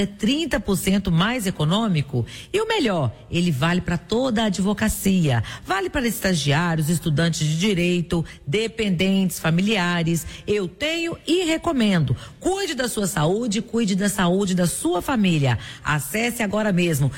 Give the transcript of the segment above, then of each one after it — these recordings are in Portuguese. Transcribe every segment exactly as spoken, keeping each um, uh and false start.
é trinta por cento mais econômico e o melhor, ele vale para toda a advocacia, vale para estagiários, estudantes de direito, dependentes, familiares. Eu tenho e recomendo. Cuide da sua saúde, cuide da saúde da sua família. Acesse agora mesmo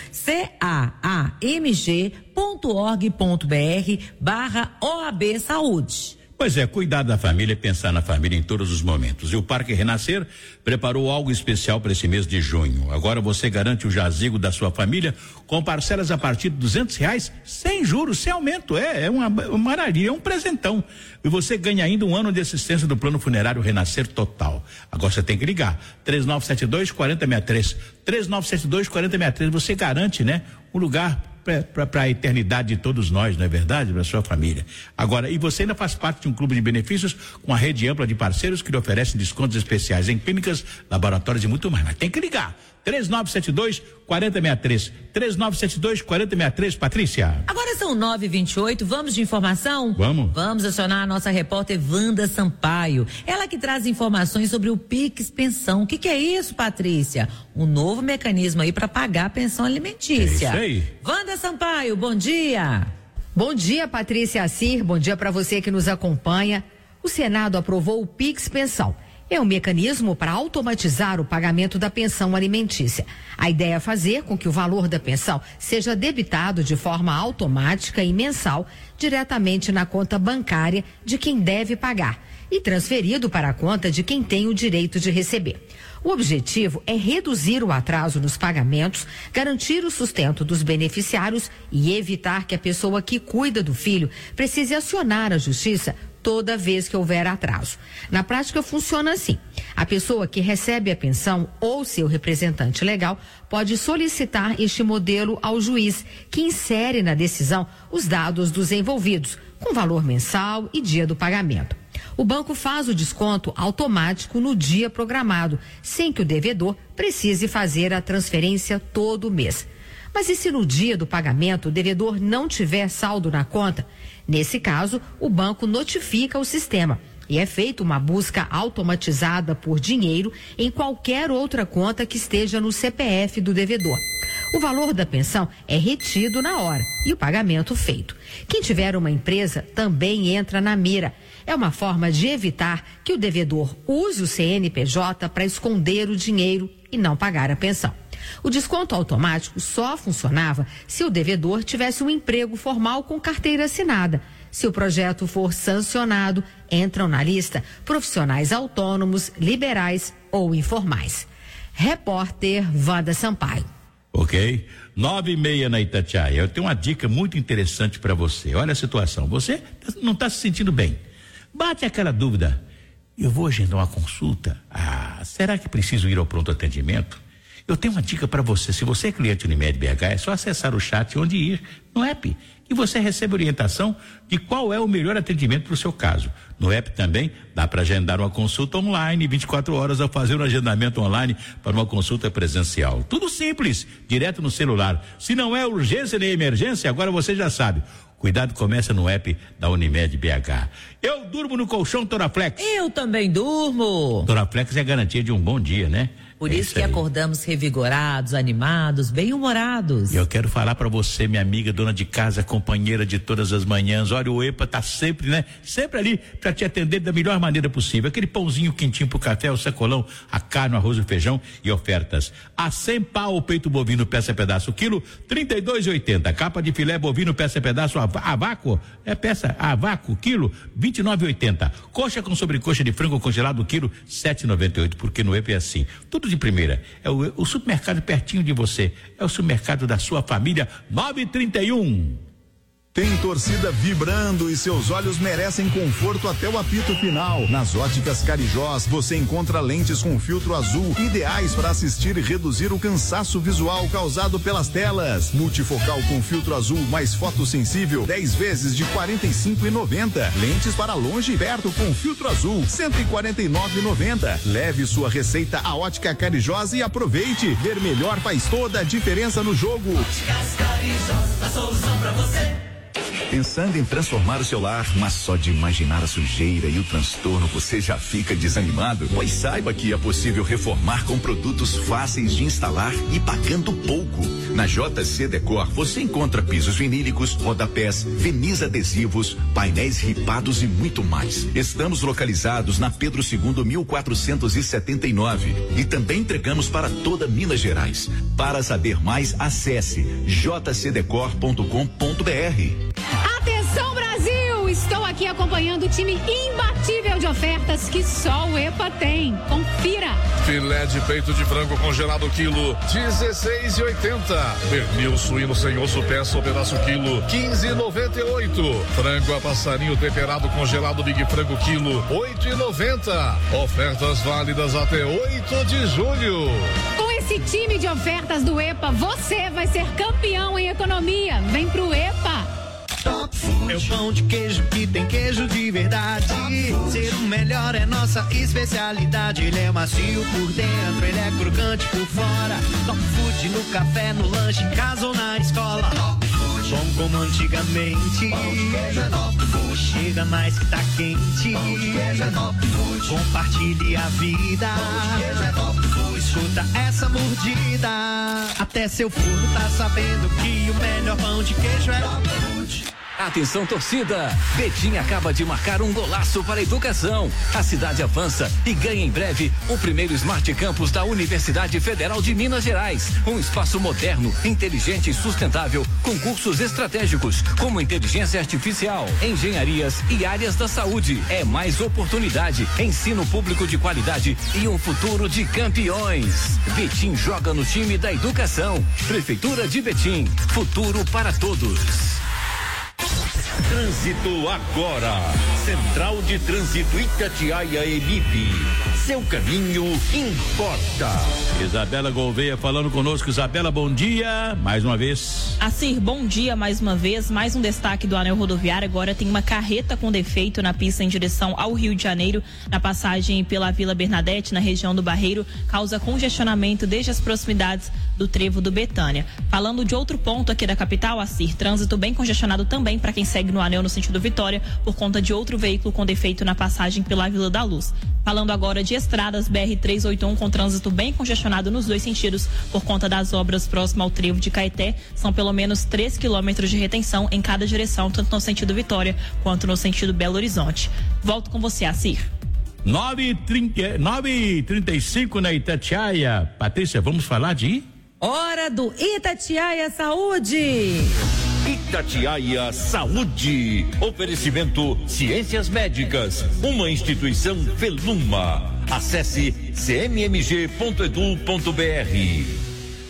camg.org.br barra OAB Saúde. Pois é, cuidar da família é pensar na família em todos os momentos. E o Parque Renascer preparou algo especial para esse mês de junho. Agora você garante o jazigo da sua família com parcelas a partir de duzentos reais, sem juros, sem aumento. É, é uma, uma maravilha, é um presentão. E você ganha ainda um ano de assistência do plano funerário Renascer Total. Agora você tem que ligar. três nove sete dois, quatro zero seis três. três nove sete dois, quatro zero seis três. Você garante, né, um lugar para a eternidade de todos nós, não é verdade? Para sua família. Agora, e você ainda faz parte de um clube de benefícios com a rede ampla de parceiros que lhe oferecem descontos especiais em clínicas, laboratórios e muito mais. Mas tem que ligar. três nove sete dois, quatro zero seis três. três nove sete dois, quatro zero seis três, Patrícia. Agora são nove e vinte e oito, vamos de informação? Vamos. Vamos acionar a nossa repórter Wanda Sampaio. Ela que traz informações sobre o Pix Pensão. O que que é isso, Patrícia? Um novo mecanismo aí para pagar a pensão alimentícia. É isso aí. Wanda Sampaio, bom dia. Bom dia, Patrícia Assir. Bom dia para você que nos acompanha. O Senado aprovou o Pix Pensão. É um mecanismo para automatizar o pagamento da pensão alimentícia. A ideia é fazer com que o valor da pensão seja debitado de forma automática e mensal diretamente na conta bancária de quem deve pagar e transferido para a conta de quem tem o direito de receber. O objetivo é reduzir o atraso nos pagamentos, garantir o sustento dos beneficiários e evitar que a pessoa que cuida do filho precise acionar a justiça toda vez que houver atraso. Na prática funciona assim: a pessoa que recebe a pensão ou seu representante legal pode solicitar este modelo ao juiz, que insere na decisão os dados dos envolvidos, com valor mensal e dia do pagamento. O banco faz o desconto automático no dia programado, sem que o devedor precise fazer a transferência todo mês. Mas e se no dia do pagamento o devedor não tiver saldo na conta? Nesse caso, o banco notifica o sistema e é feita uma busca automatizada por dinheiro em qualquer outra conta que esteja no C P F do devedor. O valor da pensão é retido na hora e o pagamento feito. Quem tiver uma empresa também entra na mira. É uma forma de evitar que o devedor use o C N P J para esconder o dinheiro e não pagar a pensão. O desconto automático só funcionava se o devedor tivesse um emprego formal com carteira assinada. Se o projeto for sancionado, entram na lista profissionais autônomos, liberais ou informais. Repórter Wanda Sampaio. Ok? Nove e meia na Itatiaia. Eu tenho uma dica muito interessante para você. Olha a situação. Você não está se sentindo bem. Bate aquela dúvida. Eu vou agendar uma consulta? Ah, será que preciso ir ao pronto atendimento? Eu tenho uma dica para você. Se você é cliente Unimed B H, é só acessar o chat onde ir no app e você recebe orientação de qual é o melhor atendimento para o seu caso. No app também dá para agendar uma consulta online vinte e quatro horas ao fazer um agendamento online para uma consulta presencial. Tudo simples, direto no celular. Se não é urgência nem emergência, agora você já sabe. Cuidado começa no app da Unimed B H. Eu durmo no colchão Toraflex. Eu também durmo. Toraflex é garantia de um bom dia, né? Por é isso, isso que aí. Acordamos revigorados, animados, bem-humorados. Eu quero falar para você, minha amiga, dona de casa, companheira de todas as manhãs. Olha, o EPA tá sempre, né? Sempre ali para te atender da melhor maneira possível. Aquele pãozinho quentinho pro café, o sacolão, a carne, o arroz, o feijão e ofertas. A cem pau o peito bovino peça pedaço quilo, trinta e dois e oitenta. Capa de filé bovino peça pedaço a, a vácuo, é peça a vácuo quilo, vinte e nove e oitenta. Coxa com sobrecoxa de frango congelado quilo, sete e noventa e oito. Porque no EPA é assim, tudo de primeira. É o, o supermercado pertinho de você. É o supermercado da sua família. nove e trinta e um. Tem torcida vibrando e seus olhos merecem conforto até o apito final. Nas Óticas Carijós, você encontra lentes com filtro azul, ideais para assistir e reduzir o cansaço visual causado pelas telas. Multifocal com filtro azul mais fotossensível, dez vezes de quarenta e cinco reais e noventa centavos. Lentes para longe e perto com filtro azul, cento e quarenta e nove reais e noventa centavos. Leve sua receita à Ótica Carijós e aproveite. Ver melhor faz toda a diferença no jogo. Óticas Carijós, a solução para você. Pensando em transformar o seu lar, mas só de imaginar a sujeira e o transtorno você já fica desanimado? Pois saiba que é possível reformar com produtos fáceis de instalar e pagando pouco. Na J C Decor você encontra pisos vinílicos, rodapés, verniz adesivos, painéis ripados e muito mais. Estamos localizados na Pedro segundo mil quatrocentos e setenta e nove e também entregamos para toda Minas Gerais. Para saber mais, acesse j c decor ponto com ponto b r. Atenção, Brasil! Estou aqui acompanhando o time imbatível de ofertas que só o EPA tem. Confira! Filé de peito de frango congelado quilo dezesseis e oitenta. Pernil suíno sem osso peça ou pedaço quilo quinze e noventa e oito. Frango a passarinho temperado congelado Big Frango quilo oito e noventa. Ofertas válidas até oito de julho. Com esse time de ofertas do EPA, você vai ser campeão em economia. Vem pro EPA! Top Food. É o pão de queijo que tem queijo de verdade. Ser o melhor é nossa especialidade. Ele é macio por dentro, ele é crocante por fora. Top Food no café, no lanche, em casa ou na escola. Top Food. Bom como antigamente. Pão de queijo é Top Food. Chega mais que tá quente. Pão de queijo é Top Food. Compartilhe a vida. Pão de queijo é Top Food. Escuta essa mordida. Até seu forno tá sabendo que o melhor pão de queijo é Top Food. Atenção, torcida! Betim acaba de marcar um golaço para a educação. A cidade avança e ganha em breve o primeiro Smart Campus da Universidade Federal de Minas Gerais. Um espaço moderno, inteligente e sustentável, com cursos estratégicos como inteligência artificial, engenharias e áreas da saúde. É mais oportunidade, ensino público de qualidade e um futuro de campeões. Betim joga no time da educação. Prefeitura de Betim, futuro para todos. Trânsito agora. Central de Trânsito Itatiaia Emip. Seu caminho importa. Isabela Gouveia falando conosco. Isabela, bom dia. Mais uma vez. Assir, bom dia mais uma vez. Mais um destaque do anel rodoviário. Agora tem uma carreta com defeito na pista em direção ao Rio de Janeiro. Na passagem pela Vila Bernadette, na região do Barreiro, causa congestionamento desde as proximidades do trevo do Betânia. Falando de outro ponto aqui da capital, Assir, trânsito bem congestionado também para quem segue no anel no sentido Vitória, por conta de outro veículo com defeito na passagem pela Vila da Luz. Falando agora de estradas, B R trezentos e oitenta e um com trânsito bem congestionado nos dois sentidos por conta das obras próximo ao trevo de Caeté. São pelo menos três quilômetros de retenção em cada direção, tanto no sentido Vitória quanto no sentido Belo Horizonte. Volto com você, Assir. nove e trinta e cinco na Itatiaia. Patrícia, vamos falar de... Hora do Itatiaia Saúde. Itatiaia Saúde. Oferecimento Ciências Médicas, uma instituição Veluma. Acesse c m m g ponto edu ponto b r.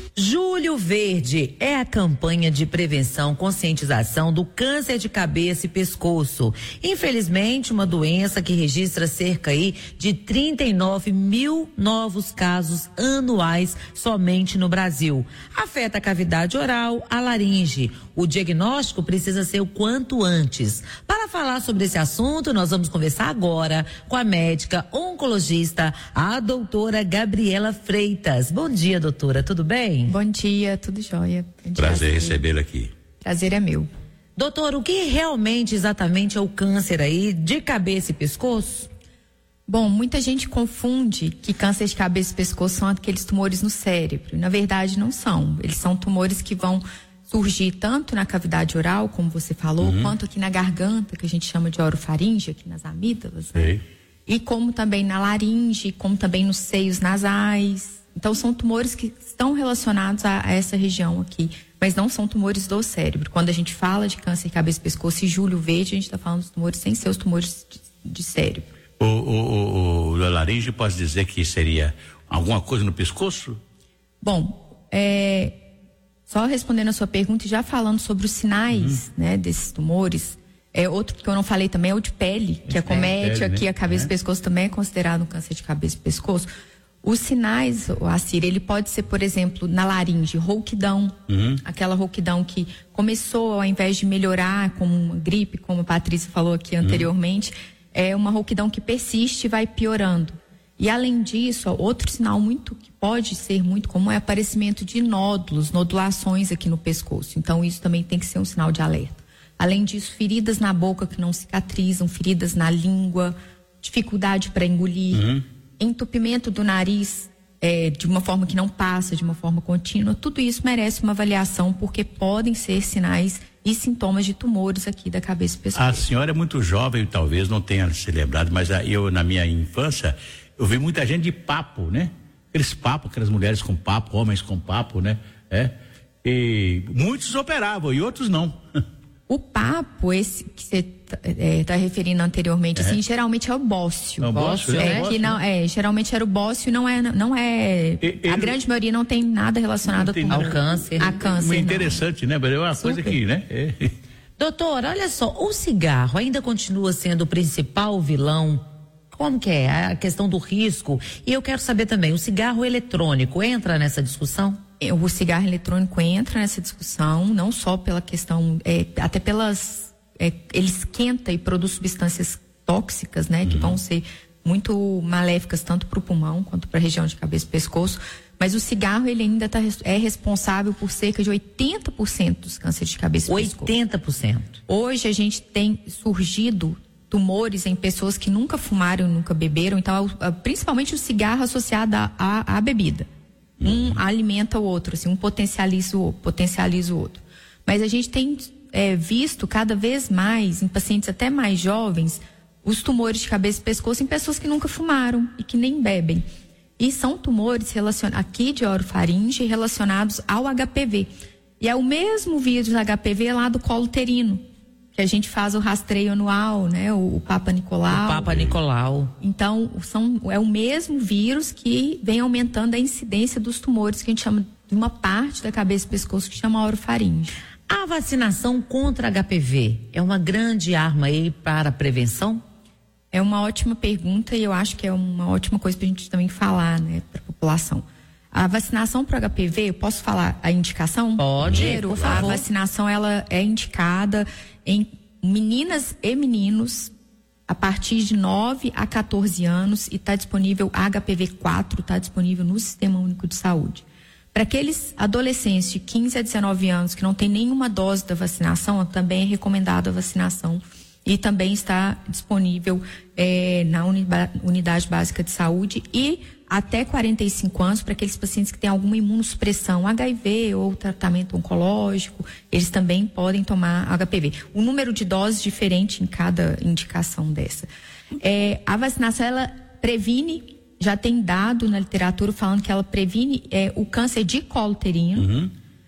Julho Verde é a campanha de prevenção, conscientização do câncer de cabeça e pescoço. Infelizmente, uma doença que registra cerca aí de trinta e nove mil novos casos anuais somente no Brasil. Afeta a cavidade oral, a laringe. O diagnóstico precisa ser o quanto antes. Para falar sobre esse assunto, nós vamos conversar agora com a médica oncologista, a doutora Gabriela Freitas. Bom dia, doutora, tudo bem? Bom dia, tudo jóia. Prazer recebê-la aqui. Prazer é meu. Doutor, o que realmente exatamente é o câncer aí de cabeça e pescoço? Bom, muita gente confunde que câncer de cabeça e pescoço são aqueles tumores no cérebro. Na verdade, não são. Eles são tumores que vão surgir tanto na cavidade oral, como você falou, uhum. quanto aqui na garganta, que a gente chama de orofaringe, aqui nas amígdalas. Né? E como também na laringe, como também nos seios nasais. Então, são tumores que estão relacionados a, a essa região aqui, mas não são tumores do cérebro. Quando a gente fala de câncer de cabeça e pescoço e Julho Verde, a gente está falando dos tumores sem ser os tumores de, de cérebro. O, o, o, o laringe pode dizer que seria alguma coisa no pescoço? Bom, é, só respondendo a sua pergunta e já falando sobre os sinais uhum. né, desses tumores, é, outro que eu não falei também é o de pele, que acomete pele, aqui né? a cabeça é. e pescoço, também é considerado um câncer de cabeça e pescoço. Os sinais, Assir, ele pode ser, por exemplo, na laringe, rouquidão, uhum. aquela rouquidão que começou, ao invés de melhorar como uma gripe, como a Patrícia falou aqui anteriormente, uhum. é uma rouquidão que persiste e vai piorando. E além disso, ó, outro sinal muito que pode ser muito comum é aparecimento de nódulos, nodulações aqui no pescoço. Então isso também tem que ser um sinal de alerta. Além disso, feridas na boca que não cicatrizam, feridas na língua, dificuldade para engolir, uhum. entupimento do nariz é, de uma forma que não passa, de uma forma contínua. Tudo isso merece uma avaliação, porque podem ser sinais e sintomas de tumores aqui da cabeça e pescoço. A senhora é muito jovem, talvez não tenha se lembrado, mas eu, na minha infância, eu vi muita gente de papo, né? Aqueles papos, aquelas mulheres com papo, homens com papo, né? É. E muitos operavam e outros não. O papo, esse que você está é, referindo anteriormente, é. assim, geralmente é o bócio. É o bócio, é, é, que não, é, geralmente era o bócio, não é, não é. E, a ele, grande maioria não tem nada relacionado tem com ao câncer. A câncer. Muito interessante, né? Mas é uma Super. coisa que, né? É. Doutor, olha só, o cigarro ainda continua sendo o principal vilão? Como que é a questão do risco? E eu quero saber também, o cigarro eletrônico entra nessa discussão? O cigarro eletrônico entra nessa discussão, não só pela questão, é, até pelas, é, ele esquenta e produz substâncias tóxicas, né, uhum. que vão ser muito maléficas tanto para o pulmão quanto para a região de cabeça e pescoço. Mas o cigarro, ele ainda tá, é responsável por cerca de oitenta por cento dos cânceres de cabeça e pescoço. oitenta por cento. Hoje a gente tem surgido tumores em pessoas que nunca fumaram, nunca beberam, então principalmente o cigarro associado à bebida. Um alimenta o outro, assim, um potencializa o, potencializa o outro. Mas a gente tem é, visto cada vez mais, em pacientes até mais jovens, os tumores de cabeça e pescoço em pessoas que nunca fumaram e que nem bebem. E são tumores relacionados, aqui de orofaringe, relacionados ao H P V. E é o mesmo vírus H P V lá do colo uterino, que a gente faz o rastreio anual, né? O, o Papa Nicolau. O Papa Nicolau. Então, são, é o mesmo vírus que vem aumentando a incidência dos tumores que a gente chama de uma parte da cabeça e pescoço que chama orofaringe. A vacinação contra H P V é uma grande arma aí para a prevenção? É uma ótima pergunta e eu acho que é uma ótima coisa para a gente também falar, né, para a população. A vacinação para H P V, eu posso falar a indicação? Pode, Primeiro, por favor. A vacinação, ela é indicada em meninas e meninos a partir de nove a quatorze anos e está disponível a H P V quatro, está disponível no Sistema Único de Saúde. Para aqueles adolescentes de quinze a dezenove anos que não tem nenhuma dose da vacinação, também é recomendada a vacinação e também está disponível eh, na unidade básica de saúde e até quarenta e cinco anos para aqueles pacientes que têm alguma imunossupressão, H I V ou tratamento oncológico, eles também podem tomar H P V. O número de doses é diferente em cada indicação dessa. É, a vacinação, ela previne, já tem dado na literatura falando que ela previne é, o câncer de colo uterino, uhum.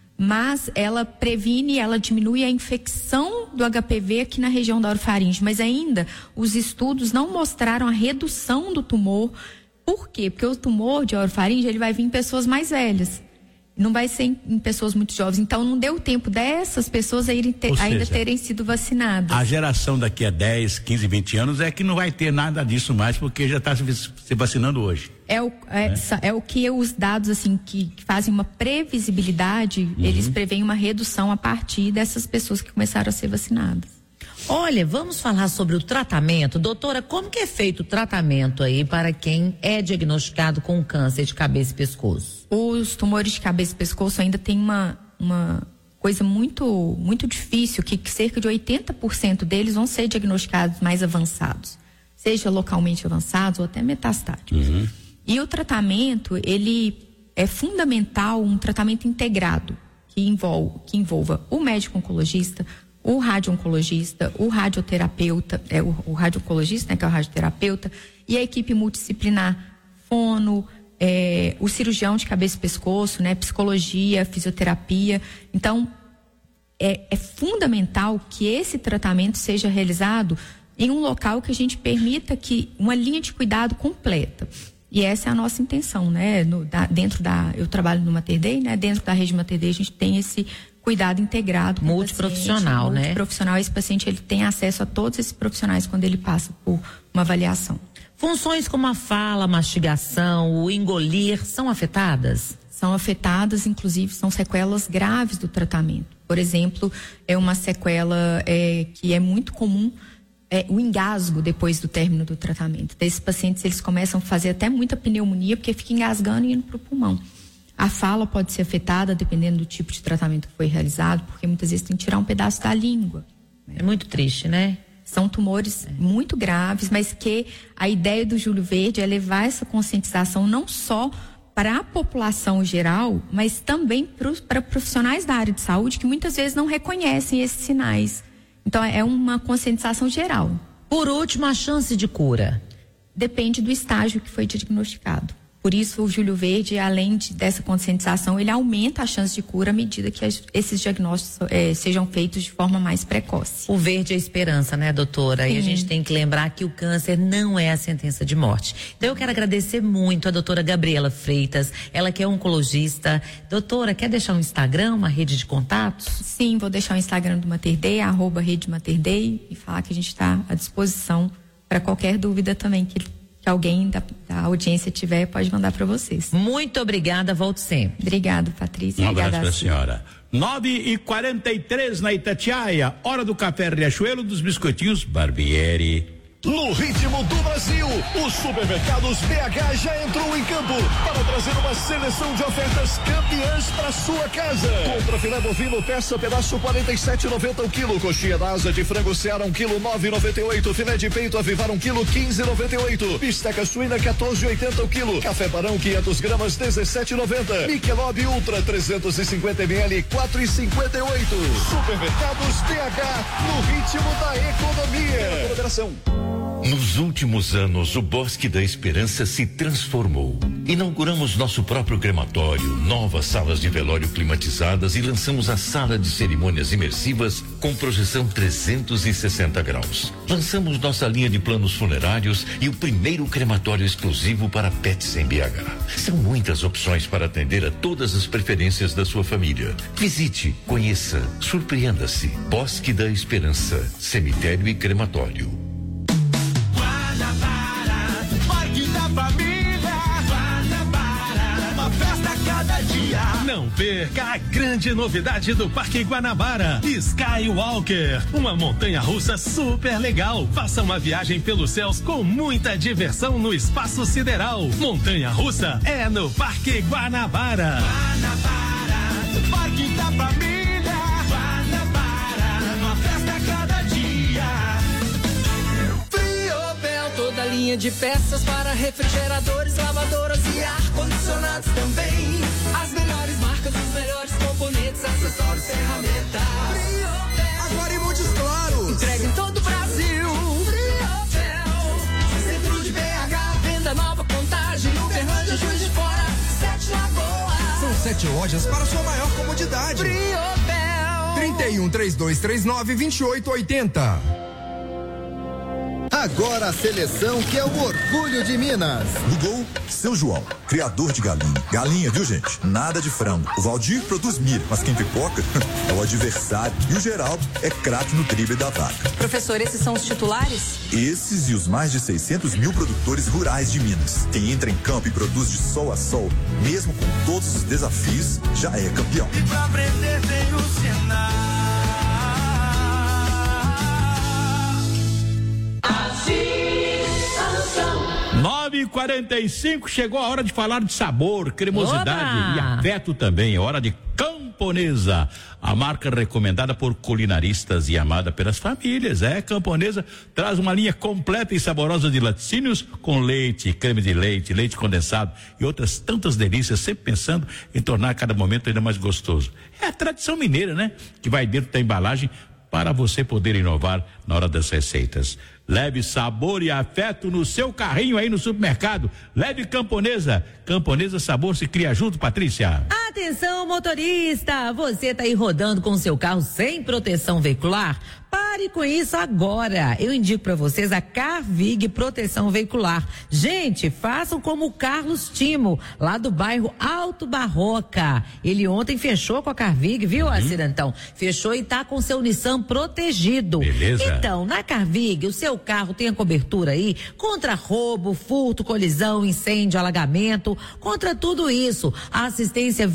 mas ela previne, ela diminui a infecção do H P V aqui na região da orofaringe, mas ainda os estudos não mostraram a redução do tumor. Por quê? Porque o tumor de orofaringe, ele vai vir em pessoas mais velhas. Não vai ser em, em pessoas muito jovens. Então, não deu tempo dessas pessoas a irem ter, seja, ainda terem sido vacinadas. A geração daqui a dez, quinze, vinte anos é que não vai ter nada disso mais, porque já está se, se vacinando hoje. É o, é, é. é o que os dados, assim, que, que fazem uma previsibilidade, uhum. eles preveem uma redução a partir dessas pessoas que começaram a ser vacinadas. Olha, vamos falar sobre o tratamento. Doutora, como que é feito o tratamento aí para quem é diagnosticado com câncer de cabeça e pescoço? Os tumores de cabeça e pescoço ainda tem uma, uma coisa muito, muito difícil, que, que cerca de oitenta por cento deles vão ser diagnosticados mais avançados, seja localmente avançados ou até metastáticos. Uhum. E o tratamento, ele é fundamental, um tratamento integrado, que envolve, que envolva o médico oncologista, o radio-oncologista, o radioterapeuta, é, o, o radio-oncologista, né, que é o radioterapeuta, e a equipe multidisciplinar, fono, é, o cirurgião de cabeça e pescoço, né, psicologia, fisioterapia. Então, é, é fundamental que esse tratamento seja realizado em um local que a gente permita que uma linha de cuidado completa. E essa é a nossa intenção, né? No, da, dentro da, eu trabalho no Mater Dei, né? Dentro da rede Mater Dei a gente tem esse cuidado integrado. Multiprofissional, né? Multiprofissional, esse paciente ele tem acesso a todos esses profissionais quando ele passa por uma avaliação. Funções como a fala, a mastigação, o engolir são afetadas? São afetadas, inclusive são sequelas graves do tratamento. Por exemplo, é uma sequela é, que é muito comum, é, o engasgo depois do término do tratamento. Desses pacientes, eles começam a fazer até muita pneumonia, porque fica engasgando e indo para o pulmão. A fala pode ser afetada dependendo do tipo de tratamento que foi realizado, porque muitas vezes tem que tirar um pedaço da língua. É muito triste, né? São tumores é. muito graves, mas que a ideia do Júlio Verde é levar essa conscientização não só para a população geral, mas também para profissionais da área de saúde que muitas vezes não reconhecem esses sinais. Então é uma conscientização geral. Por último, a chance de cura? Depende do estágio que foi diagnosticado. Por isso, o Júlio Verde, além de, dessa conscientização, ele aumenta a chance de cura à medida que as, esses diagnósticos eh, sejam feitos de forma mais precoce. O verde é a esperança, né, doutora? Sim. E a gente tem que lembrar que o câncer não é a sentença de morte. Então, eu quero agradecer muito a doutora Gabriela Freitas, ela que é oncologista. Doutora, quer deixar um Instagram, uma rede de contatos? Sim, vou deixar o Instagram do Mater Dei, arroba Rede Mater Dei, e falar que a gente está à disposição para qualquer dúvida também que que alguém da, da audiência tiver, pode mandar para vocês. Muito obrigada, volto sempre. Obrigado, Patrícia. Um abraço para a senhora. nove e quarenta e três na Itatiaia, hora do café Riachuelo dos biscoitinhos Barbieri. No ritmo do Brasil, os supermercados B H já entrou em campo para trazer uma seleção de ofertas campeãs para sua casa. Contra filé bovino, peça pedaço quarenta e sete e noventa o quilo, coxinha da asa de frango Seara um quilo nove e noventa e oito, filé de peito Avivar um quilo quinze e noventa e oito, bisteca suína quatorze e oitenta o quilo, café Barão quinhentas gramas dezessete e noventa, Michelob Ultra trezentos e cinquenta mililitros quatro e cinquenta e oito. Supermercados B H, no ritmo da economia. Moderação. Nos últimos anos, o Bosque da Esperança se transformou. Inauguramos nosso próprio crematório, novas salas de velório climatizadas e lançamos a sala de cerimônias imersivas com projeção trezentos e sessenta graus. Lançamos nossa linha de planos funerários e o primeiro crematório exclusivo para pets em B H. São muitas opções para atender a todas as preferências da sua família. Visite, conheça, surpreenda-se. Bosque da Esperança, cemitério e crematório. Parque da família, Guanabara, uma festa a cada dia. Não perca a grande novidade do Parque Guanabara, Skywalker, uma montanha-russa super legal. Faça uma viagem pelos céus com muita diversão no espaço sideral. Montanha-russa é no Parque Guanabara. Guanabara, Parque da família, Guanabara, uma festa a cada dia. Toda linha de peças para refrigeradores, lavadoras e ar-condicionados também. As melhores marcas, os melhores componentes, acessórios, ferramentas. Agora em Montes Claros. Entrega em todo o Brasil. Centro de B H, venda nova, Contagem, Uberlândia, Juiz de Fora, Sete Lagoas. São sete lojas para sua maior comodidade. Briobel. trinta e um, trinta e dois trinta e nove, vinte e oito oitenta. Agora a seleção que é o orgulho de Minas. No gol, seu João, criador de galinha. Galinha, viu, gente? Nada de frango. O Valdir produz milho, mas quem pipoca é o adversário. E o Geraldo é craque no drible da vaca. Professor, esses são os titulares? Esses e os mais de seiscentos mil produtores rurais de Minas. Quem entra em campo e produz de sol a sol, mesmo com todos os desafios, já é campeão. E pra aprender tem o Senar. nove e quarenta e cinco, chegou a hora de falar de sabor, cremosidade Oba! E afeto também. É hora de Camponesa, a marca recomendada por culinaristas e amada pelas famílias. É, Camponesa traz uma linha completa e saborosa de laticínios com leite, creme de leite, leite condensado e outras tantas delícias, sempre pensando em tornar cada momento ainda mais gostoso. É a tradição mineira, né? Que vai dentro da embalagem para você poder inovar na hora das receitas. Leve sabor e afeto no seu carrinho aí no supermercado. Leve Camponesa. Camponesa, sabor se cria junto, Patrícia. Atenção, motorista! Você tá aí rodando com o seu carro sem proteção veicular? Pare com isso agora. Eu indico para vocês a Carvig Proteção Veicular. Gente, façam como o Carlos Timo, lá do bairro Alto Barroca. Ele ontem fechou com a Carvig, viu, uhum. Acidentão? Fechou e tá com seu Nissan protegido. Beleza. Então, na Carvig, o seu carro tem a cobertura aí contra roubo, furto, colisão, incêndio, alagamento, contra tudo isso. A assistência vinte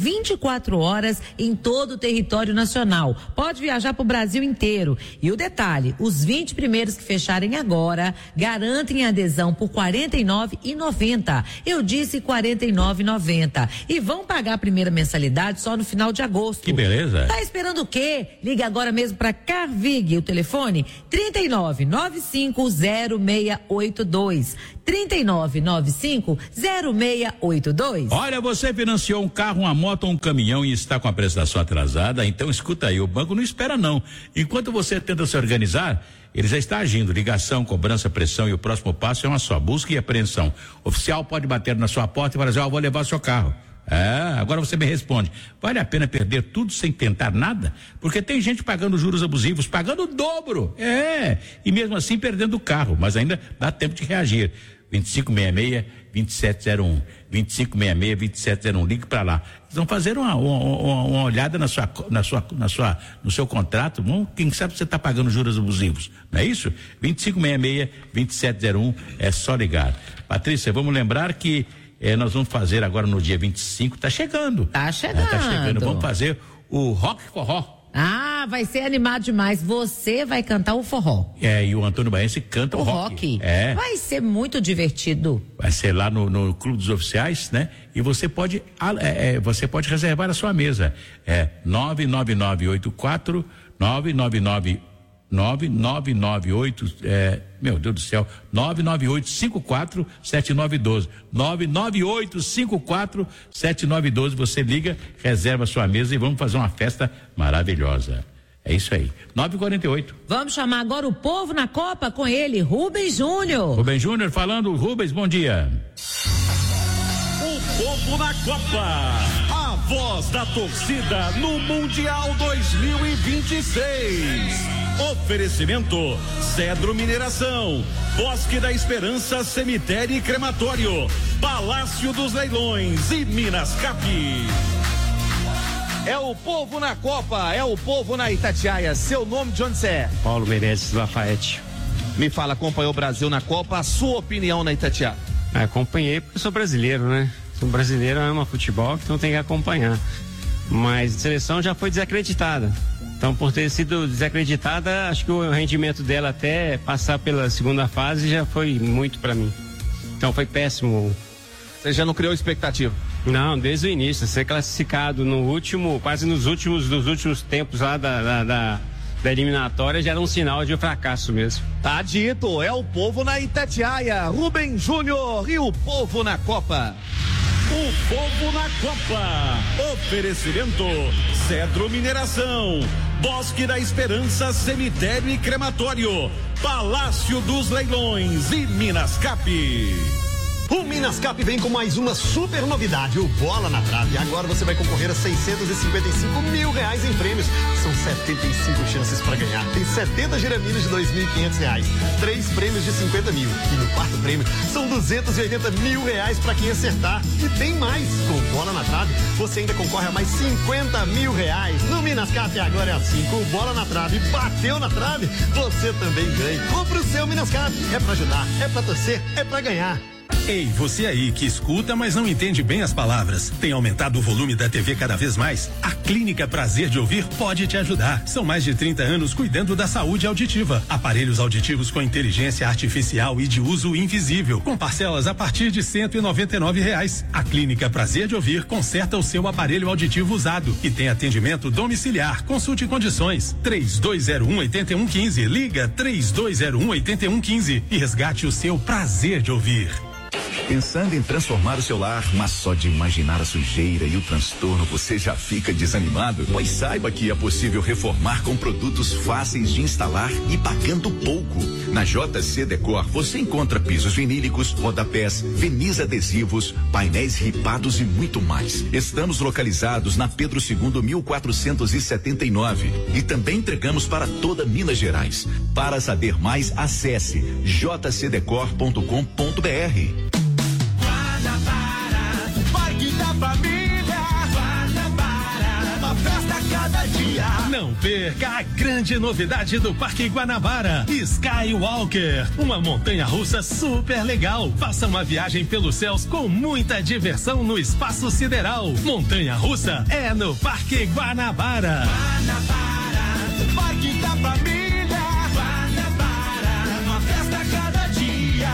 vinte e quatro horas em todo o território nacional. Pode viajar para o Brasil inteiro. E o detalhe, os vinte primeiros que fecharem agora garantem adesão por quarenta e nove reais e noventa centavos. Eu disse quarenta e nove reais e noventa centavos. E vão pagar a primeira mensalidade só no final de agosto. Que beleza. Tá esperando o quê? Liga agora mesmo para Carvig, o telefone trinta e nove, noventa e cinco, zero seis oito dois. trinta e nove, noventa e cinco, zero seis oito dois. Olha, você financiou um carro, uma moto ou um caminhão e está com a prestação atrasada, então escuta aí, o banco não espera não. Enquanto você tenta se organizar, ele já está agindo. Ligação, cobrança, pressão e o próximo passo é uma só, busca e apreensão. Oficial pode bater na sua porta e falar assim, ó, oh, vou levar o seu carro. É, agora você me responde, vale a pena perder tudo sem tentar nada? Porque tem gente pagando juros abusivos, pagando o dobro, é, e mesmo assim perdendo o carro, mas ainda dá tempo de reagir. vinte e cinco sessenta e seis, vinte e sete zero um, vinte e cinco sessenta e seis, vinte e sete zero um, ligue para lá. Eles vão fazer uma, uma, uma olhada na sua, na sua, na sua, no seu contrato, bom, quem sabe você está pagando juros abusivos, não é isso? vinte e cinco sessenta e seis, vinte e sete zero um, é só ligar. Patrícia, vamos lembrar que Eh, nós vamos fazer agora no dia vinte e cinco, tá chegando. Tá chegando. É, tá chegando. Vamos fazer o Rock Forró. Ah, vai ser animado demais. Você vai cantar o forró. É, e o Antônio Baense canta o, o rock. rock. É. Vai ser muito divertido. Vai ser lá no, no Clube dos Oficiais, né? E você pode, é, é, você pode reservar a sua mesa. É nove nove nove oito quatro nove nove nove nove nove nove oito, é, meu Deus do céu, nove nove oito cinco quatro sete nove um dois, nove nove oito cinco quatro sete nove um dois, você liga, reserva sua mesa e vamos fazer uma festa maravilhosa. É isso aí. nove e quarenta e oito. Vamos chamar agora o povo na Copa com ele, Rubens Júnior. Rubens Júnior falando. Rubens, bom dia. O povo na Copa. A voz da torcida no Mundial dois mil e vinte e seis. Oferecimento Cedro Mineração, Bosque da Esperança, Cemitério e Crematório, Palácio dos Leilões e Minas Cap. É o povo na Copa, é o povo na Itatiaia. Seu nome, de onde você é? Paulo Menezes Lafayette. Me fala, acompanhou o Brasil na Copa, a sua opinião na Itatiaia? Ah, acompanhei porque eu sou brasileiro, né? Sou brasileiro, ama futebol, então tem que acompanhar. Mas a seleção já foi desacreditada. Então, por ter sido desacreditada, acho que o rendimento dela até passar pela segunda fase já foi muito para mim. Então, foi péssimo. Você já não criou expectativa? Não, desde o início. Ser classificado no último, quase nos últimos, dos últimos tempos lá da, da, da, da eliminatória já era um sinal de fracasso mesmo. Tá dito, é o povo na Itatiaia. Rubens Júnior e o povo na Copa. O povo na Copa. Oferecimento Cedro Mineração, Bosque da Esperança, Cemitério e Crematório, Palácio dos Leilões e Minas Cap. O Minas Cap vem com mais uma super novidade, o Bola na Trave. Agora você vai concorrer a seiscentos e cinquenta e cinco mil reais em prêmios. São setenta e cinco chances para ganhar. Tem setenta giramilhos de dois mil e quinhentos reais, três prêmios de cinquenta mil. E no quarto prêmio são duzentos e oitenta mil reais para quem acertar. E tem mais. Com o Bola na Trave, você ainda concorre a mais cinquenta mil reais. No Minas Cap agora é assim, com o Bola na Trave, bateu na trave, você também ganha. Compre o seu Minas Cap. É para ajudar, é para torcer, é para ganhar. Ei, você aí que escuta, mas não entende bem as palavras. Tem aumentado o volume da T V cada vez mais? A Clínica Prazer de Ouvir pode te ajudar. São mais de trinta anos cuidando da saúde auditiva. Aparelhos auditivos com inteligência artificial e de uso invisível, com parcelas a partir de cento e noventa e nove reais. A Clínica Prazer de Ouvir conserta o seu aparelho auditivo usado e tem atendimento domiciliar. Consulte condições. três dois zero um, oito um um cinco. Liga três dois zero um, oito um um cinco e resgate o seu prazer de ouvir. Pensando em transformar o seu lar, mas só de imaginar a sujeira e o transtorno você já fica desanimado? Pois saiba que é possível reformar com produtos fáceis de instalar e pagando pouco. Na J C Decor você encontra pisos vinílicos, rodapés, verniz adesivos, painéis ripados e muito mais. Estamos localizados na Pedro segundo, mil quatrocentos e setenta e nove e também entregamos para toda Minas Gerais. Para saber mais, acesse j c decor ponto com ponto b r. Parque da Família, Guanabara, uma festa cada cada dia. Não perca a grande novidade do Parque Guanabara, Skywalker, uma montanha-russa super legal. Faça uma viagem pelos céus com muita diversão no espaço sideral. Montanha-russa é no Parque Guanabara. Guanabara, Parque da Família. Guanabara, uma festa a cada dia.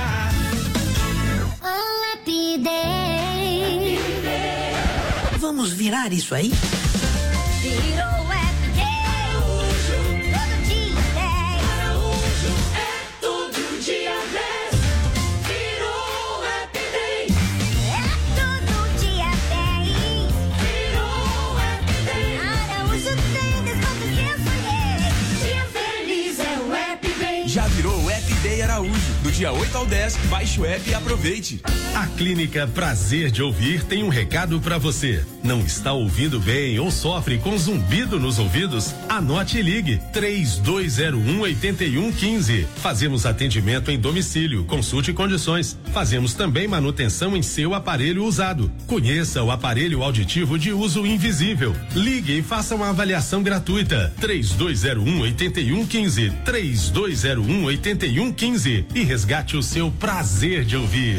Oh, Happy Day. Vamos virar isso aí? Virou Happy Day. Todo dia dez. Araújo é todo dia dez. Virou Happy Day. É todo dia dez. Virou Happy Day. Araújo tem desconto que eu sonhei. Dia feliz é o Happy Day. Já virou o Happy Day Araújo. Do dia oito ao dez, baixe o app e aproveite. A Clínica Prazer de Ouvir tem um recado para você. Não está ouvindo bem ou sofre com zumbido nos ouvidos? Anote e ligue três dois zero um, oito um um cinco. Fazemos atendimento em domicílio, consulte condições. Fazemos também manutenção em seu aparelho usado. Conheça o aparelho auditivo de uso invisível. Ligue e faça uma avaliação gratuita. três dois zero um, oito um um cinco. três dois zero um, oito um um cinco e resgate o seu prazer de ouvir.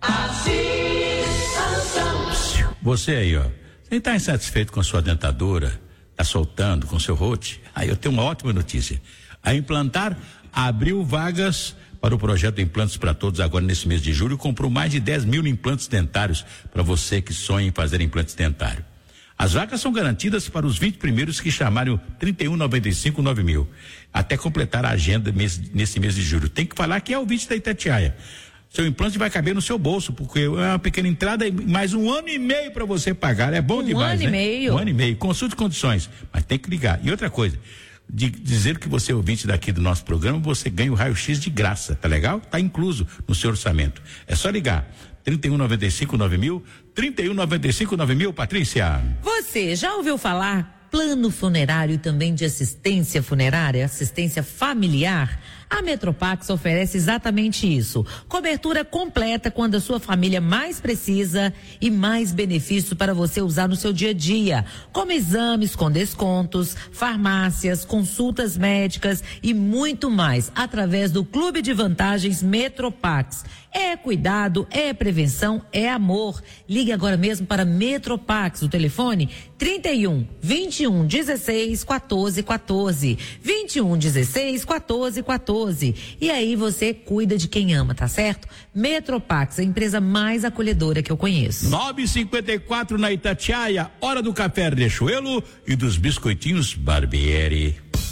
Você aí, ó. Você está insatisfeito com a sua dentadura? Está soltando com seu rote? Aí eu tenho uma ótima notícia. A Implantar abriu vagas para o projeto Implantes para Todos agora nesse mês de julho e comprou mais de dez mil implantes dentários para você que sonha em fazer implantes dentários. As vagas são garantidas para os vinte primeiros que chamarem o trinta e um, noventa e cinco, nove mil. Até completar a agenda mês, nesse mês de julho. Tem que falar que é o ouvinte da Itatiaia. Seu implante vai caber no seu bolso, porque é uma pequena entrada e mais um ano e meio para você pagar. É bom um demais, ano né? e meio. Um ano e meio. Consulte condições, mas tem que ligar. E outra coisa, de dizer que você é ouvinte daqui do nosso programa, você ganha o raio-x de graça, tá legal? Tá incluso no seu orçamento. É só ligar. trinta e um, noventa e cinco, nove mil. trinta e um, noventa e cinco, nove mil, Patrícia. Você já ouviu falar plano funerário e também de assistência funerária, assistência familiar? A Metropax oferece exatamente isso. Cobertura completa quando a sua família mais precisa e mais benefícios para você usar no seu dia a dia, como exames com descontos, farmácias, consultas médicas e muito mais, através do Clube de Vantagens Metropax. É cuidado, é prevenção, é amor. Ligue agora mesmo para Metropax, o telefone trinta e um, vinte e um, dezesseis, quatorze, quatorze, vinte e um, dezesseis, quatorze, quatorze. E aí você cuida de quem ama, tá certo? Metropax, a empresa mais acolhedora que eu conheço. nove e cinquenta e quatro na Itatiaia, hora do café Riachuelo e dos biscoitinhos Barbieri.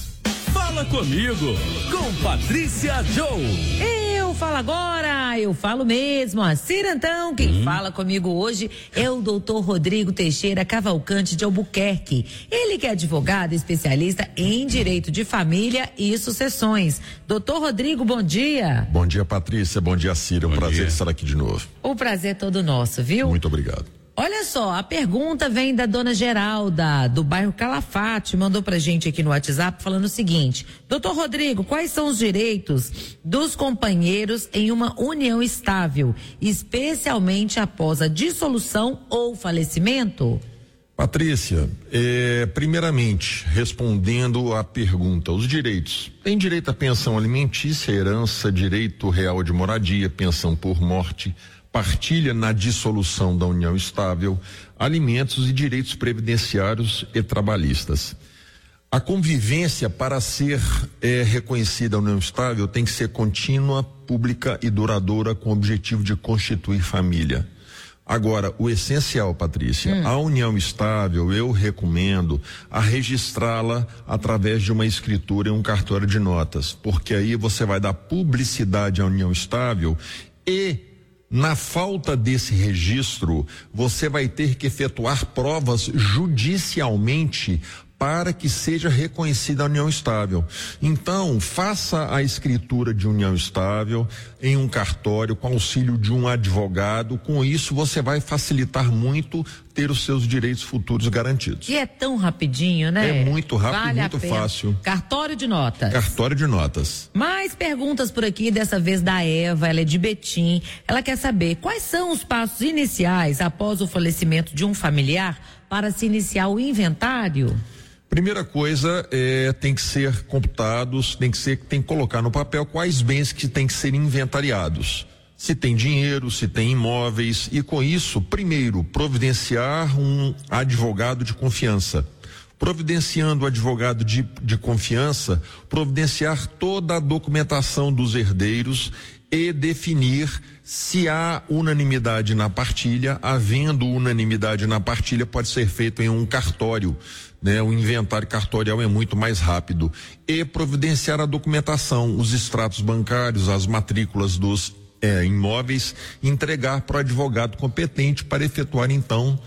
Fala comigo, com Patrícia Joe. Eu falo agora, eu falo mesmo. A Cirantão, quem hum. fala comigo hoje é o doutor Rodrigo Teixeira Cavalcante de Albuquerque. Ele que é advogado e especialista em direito de família e sucessões. Doutor Rodrigo, bom dia. Bom dia, Patrícia. Bom dia, Cira. Um bom prazer dia. estar aqui de novo. O prazer é todo nosso, viu? Muito obrigado. Olha só, a pergunta vem da dona Geralda, do bairro Calafate, mandou pra gente aqui no WhatsApp falando o seguinte: doutor Rodrigo, quais são os direitos dos companheiros em uma união estável, especialmente após a dissolução ou falecimento? Patrícia, é, primeiramente, respondendo à pergunta, os direitos. Tem direito à pensão alimentícia, herança, direito real de moradia, pensão por morte, partilha na dissolução da união estável, alimentos e direitos previdenciários e trabalhistas. A convivência, para ser é, reconhecida a união estável, tem que ser contínua, pública e duradoura, com o objetivo de constituir família. Agora, o essencial, Patrícia, hum. a união estável, eu recomendo a registrá-la através de uma escritura em um cartório de notas, porque aí você vai dar publicidade à união estável e, na falta desse registro, você vai ter que efetuar provas judicialmente para que seja reconhecida a união estável. Então, faça a escritura de união estável em um cartório com auxílio de um advogado. Com isso, você vai facilitar muito ter os seus direitos futuros garantidos. E é tão rapidinho, né? É muito rápido vale e muito fácil. Cartório de notas. Cartório de notas. Mais perguntas por aqui, dessa vez da Eva, ela é de Betim. Ela quer saber quais são os passos iniciais após o falecimento de um familiar para se iniciar o inventário? Primeira coisa é tem que ser computados, tem que ser tem que colocar no papel quais bens que tem que ser inventariados. Se tem dinheiro, se tem imóveis e com isso, primeiro, providenciar um advogado de confiança. Providenciando o advogado de, de confiança, providenciar toda a documentação dos herdeiros e definir se há unanimidade na partilha. Havendo unanimidade na partilha, pode ser feito em um cartório, né? O inventário cartorial é muito mais rápido. E providenciar a documentação, os extratos bancários, as matrículas dos é, imóveis, entregar para o advogado competente para efetuar então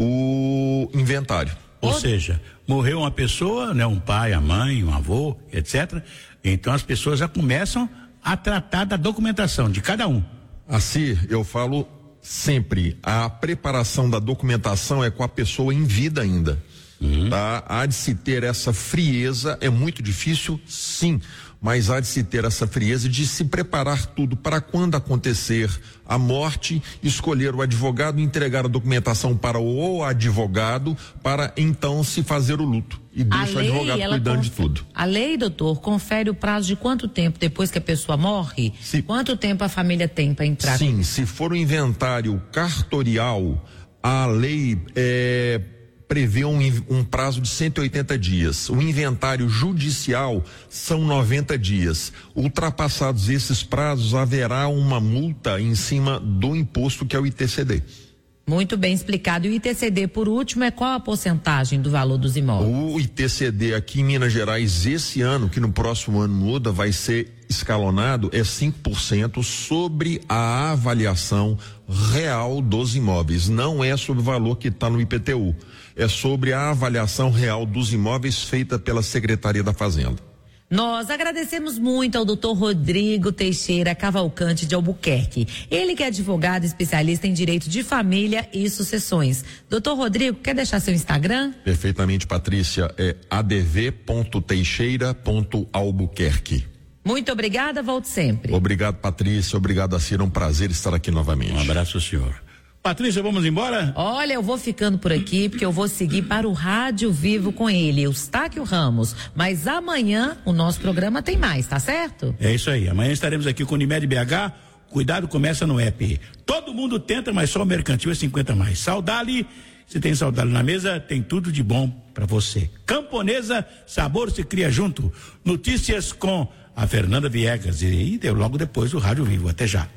o inventário. Ou seja, morreu uma pessoa, né, um pai, a mãe, um avô, etcétera. Então as pessoas já começam a tratar da documentação de cada um. Assim, eu falo sempre, a preparação da documentação é com a pessoa em vida ainda. Uhum. Tá? Há de se ter essa frieza, é muito difícil, sim, mas há de se ter essa frieza de se preparar tudo para quando acontecer a morte, escolher o advogado, entregar a documentação para o advogado, para então se fazer o luto. E deixa o advogado cuidando de tudo. A lei, doutor, confere o prazo de quanto tempo depois que a pessoa morre? Se, quanto tempo a família tem para entrar? Sim, se for um inventário cartorial, a lei é, prevê um, um prazo de cento e oitenta dias. O inventário judicial são noventa dias. Ultrapassados esses prazos, haverá uma multa em cima do imposto que é o I T C D. Muito bem explicado. E o I T C D, por último, é qual a porcentagem do valor dos imóveis? O I T C D aqui em Minas Gerais, esse ano, que no próximo ano muda, vai ser escalonado, é cinco por cento sobre a avaliação real dos imóveis. Não é sobre o valor que está no I P T U. É sobre a avaliação real dos imóveis feita pela Secretaria da Fazenda. Nós agradecemos muito ao doutor Rodrigo Teixeira Cavalcante de Albuquerque. Ele que é advogado especialista em direito de família e sucessões. Doutor Rodrigo, quer deixar seu Instagram? Perfeitamente, Patrícia. É a d v ponto teixeira ponto albuquerque. Muito obrigada, volte sempre. Obrigado, Patrícia. Obrigado, Cira. Um prazer estar aqui novamente. Um abraço, senhor. Patrícia, vamos embora? Olha, eu vou ficando por aqui porque eu vou seguir para o Rádio Vivo com ele, Eustáquio Ramos. Mas amanhã o nosso programa tem mais, tá certo? É isso aí. Amanhã estaremos aqui com o Unimed B H. Cuidado, começa no app. Todo mundo tenta, mas só o Mercantil é cinquenta mais. Saudale, se tem Saudale na mesa, tem tudo de bom para você. Camponesa, sabor se cria junto. Notícias com a Fernanda Viegas e deu logo depois o Rádio Vivo. Até já.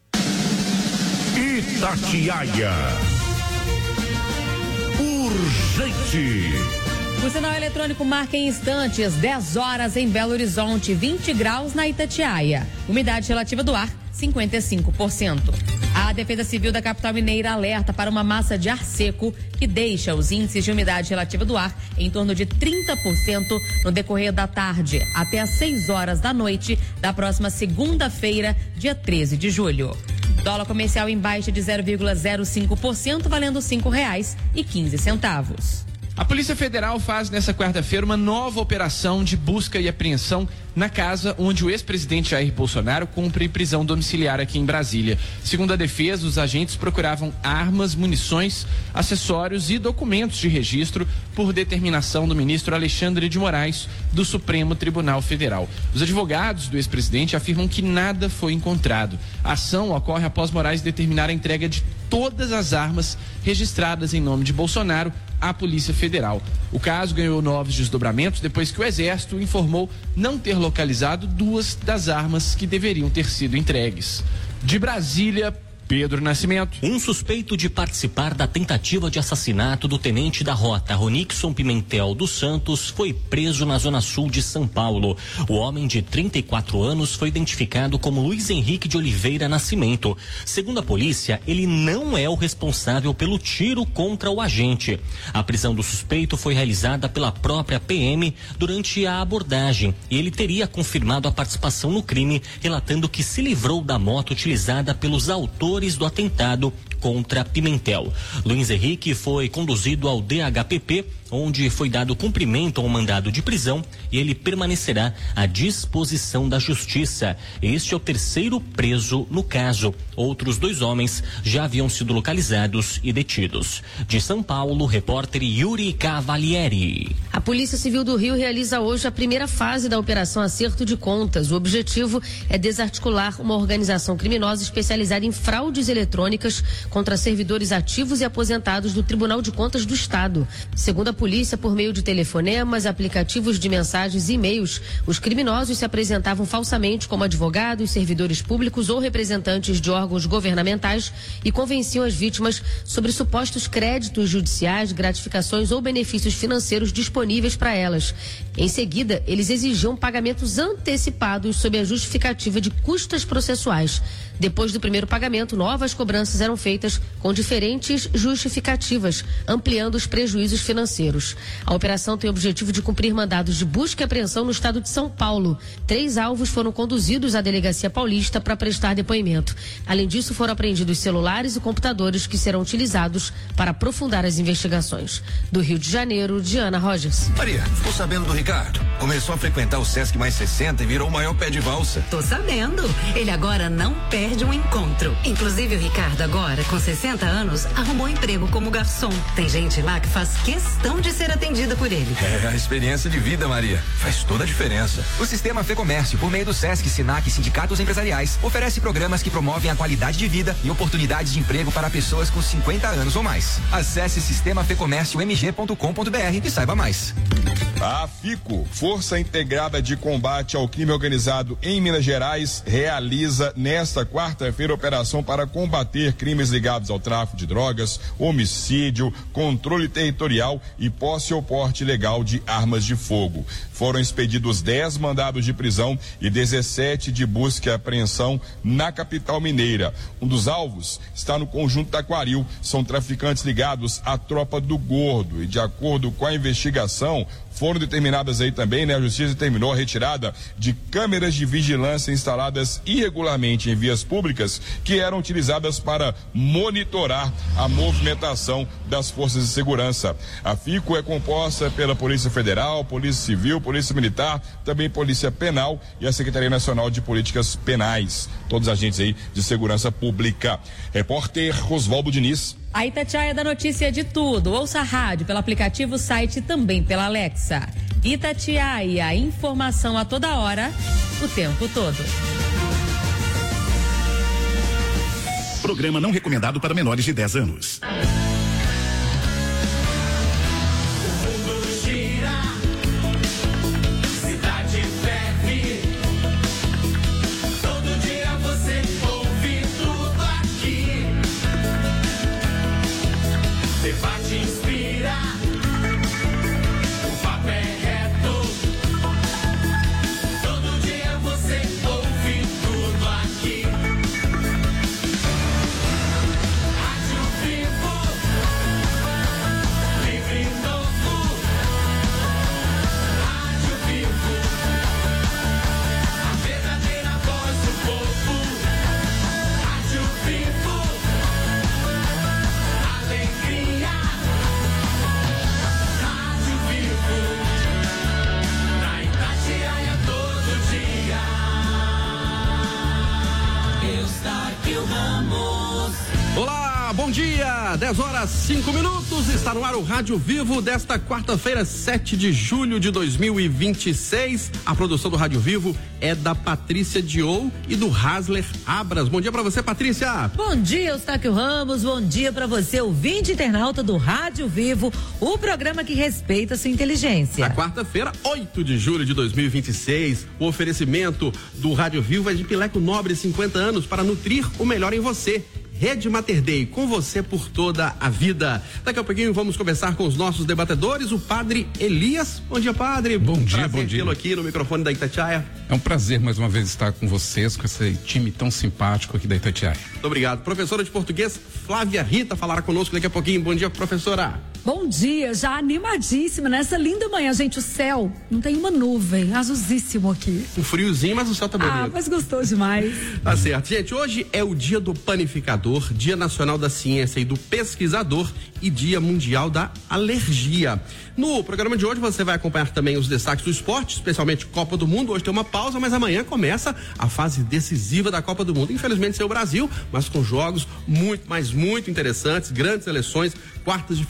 Itatiaia. Urgente. O sinal eletrônico marca em instantes, dez horas em Belo Horizonte, vinte graus na Itatiaia. Umidade relativa do ar, cinquenta e cinco por cento. A Defesa Civil da capital mineira alerta para uma massa de ar seco que deixa os índices de umidade relativa do ar em torno de trinta por cento no decorrer da tarde, até às seis horas da noite da próxima segunda-feira, dia treze de julho. Dólar comercial em baixa de zero vírgula zero cinco por cento, valendo cinco reais e quinze centavos. A Polícia Federal faz nesta quarta-feira uma nova operação de busca e apreensão na casa onde o ex-presidente Jair Bolsonaro cumpre prisão domiciliar aqui em Brasília. Segundo a defesa, os agentes procuravam armas, munições, acessórios e documentos de registro por determinação do ministro Alexandre de Moraes, do Supremo Tribunal Federal. Os advogados do ex-presidente afirmam que nada foi encontrado. A ação ocorre após Moraes determinar a entrega de todas as armas registradas em nome de Bolsonaro à Polícia Federal. O caso ganhou novos desdobramentos depois que o Exército informou não ter localizado duas das armas que deveriam ter sido entregues. De Brasília, Pedro Nascimento. Um suspeito de participar da tentativa de assassinato do tenente da rota, Ronixon Pimentel dos Santos, foi preso na zona sul de São Paulo. O homem de trinta e quatro anos foi identificado como Luiz Henrique de Oliveira Nascimento. Segundo a polícia, ele não é o responsável pelo tiro contra o agente. A prisão do suspeito foi realizada pela própria P M durante a abordagem e ele teria confirmado a participação no crime, relatando que se livrou da moto utilizada pelos autores do atentado contra Pimentel. Luiz Henrique foi conduzido ao D H P P, onde foi dado cumprimento ao mandado de prisão e ele permanecerá à disposição da justiça. Este é o terceiro preso no caso. Outros dois homens já haviam sido localizados e detidos. De São Paulo, repórter Yuri Cavalieri. A Polícia Civil do Rio realiza hoje a primeira fase da Operação Acerto de Contas. O objetivo é desarticular uma organização criminosa especializada em fraudes eletrônicas contra servidores ativos e aposentados do Tribunal de Contas do Estado. Segundo a polícia, por meio de telefonemas, aplicativos de mensagens e e-mails, os criminosos se apresentavam falsamente como advogados, servidores públicos ou representantes de órgãos governamentais e convenciam as vítimas sobre supostos créditos judiciais, gratificações ou benefícios financeiros disponíveis disponíveis para elas. Em seguida, eles exigiam pagamentos antecipados sob a justificativa de custas processuais. Depois do primeiro pagamento, novas cobranças eram feitas com diferentes justificativas, ampliando os prejuízos financeiros. A operação tem o objetivo de cumprir mandados de busca e apreensão no estado de São Paulo. Três alvos foram conduzidos à Delegacia Paulista para prestar depoimento. Além disso, foram apreendidos celulares e computadores que serão utilizados para aprofundar as investigações. Do Rio de Janeiro, Diana Rogers. Maria, ficou sabendo do Ricardo? Começou a frequentar o Sesc Mais sessenta e virou o maior pé de valsa. Tô sabendo. Ele agora não perde um encontro. Inclusive o Ricardo agora, com sessenta anos, arrumou emprego como garçom. Tem gente lá que faz questão de ser atendida por ele. É a experiência de vida, Maria. Faz toda a diferença. O Sistema Fê Comércio, por meio do Sesc, Sinac e sindicatos empresariais, oferece programas que promovem a qualidade de vida e oportunidades de emprego para pessoas com cinquenta anos ou mais. Acesse sistema fê comércio m g ponto com ponto b r e saiba mais. A FICO, Força Integrada de Combate ao Crime Organizado em Minas Gerais, realiza nesta quarta-feira operação para combater crimes ligados ao tráfico de drogas, homicídio, controle territorial e posse ou porte ilegal de armas de fogo. Foram expedidos dez mandados de prisão e dezessete de busca e apreensão na capital mineira. Um dos alvos está no Conjunto Taquaril. São traficantes ligados à Tropa do Gordo e, de acordo com a investigação, foram determinadas aí também, né? A Justiça determinou a retirada de câmeras de vigilância instaladas irregularmente em vias públicas que eram utilizadas para monitorar a movimentação das forças de segurança. A FICO é composta pela Polícia Federal, Polícia Civil, Polícia Militar, também Polícia Penal e a Secretaria Nacional de Políticas Penais. Todos os agentes aí de segurança pública. Repórter Oswaldo Diniz. A Itatiaia da notícia é de tudo. Ouça a rádio pelo aplicativo, site e também pela Alexa. Itatiaia, informação a toda hora, o tempo todo. Programa não recomendado para menores de dez anos. dez horas, cinco minutos, está no ar o Rádio Vivo desta quarta-feira, sete de julho de dois mil e vinte e seis. A produção do Rádio Vivo é da Patrícia Diou e do Hasler Abras. Bom dia pra você, Patrícia. Bom dia, Eustáquio Ramos. Bom dia pra você, ouvinte internauta do Rádio Vivo, o programa que respeita a sua inteligência. Na quarta-feira, oito de julho de dois mil e vinte e seis, o oferecimento do Rádio Vivo é de Pileco Nobre, cinquenta anos, para nutrir o melhor em você. Rede Mater Dei, com você por toda a vida. Daqui a pouquinho vamos conversar com os nossos debatedores, o padre Elias. Bom dia, padre. Bom dia, prazer bom dia. tê-lo aqui no microfone da Itatiaia. É um prazer mais uma vez estar com vocês, com esse time tão simpático aqui da Itatiaia. Muito obrigado. Professora de português, Flávia Rita, falará conosco daqui a pouquinho. Bom dia, professora. Bom dia, já animadíssima nessa linda manhã, gente. O céu não tem uma nuvem, azulzíssimo aqui. Um friozinho, mas o céu tá bonito. Ah, mas gostou demais. Tá certo. Gente, hoje é o dia do panificador, Dia Nacional da Ciência e do Pesquisador e Dia Mundial da Alergia. No programa de hoje você vai acompanhar também os destaques do esporte, especialmente Copa do Mundo. Hoje tem uma pausa, mas amanhã começa a fase decisiva da Copa do Mundo. Infelizmente sem o Brasil, mas com jogos muito, mas muito interessantes, grandes seleções, quartas de final da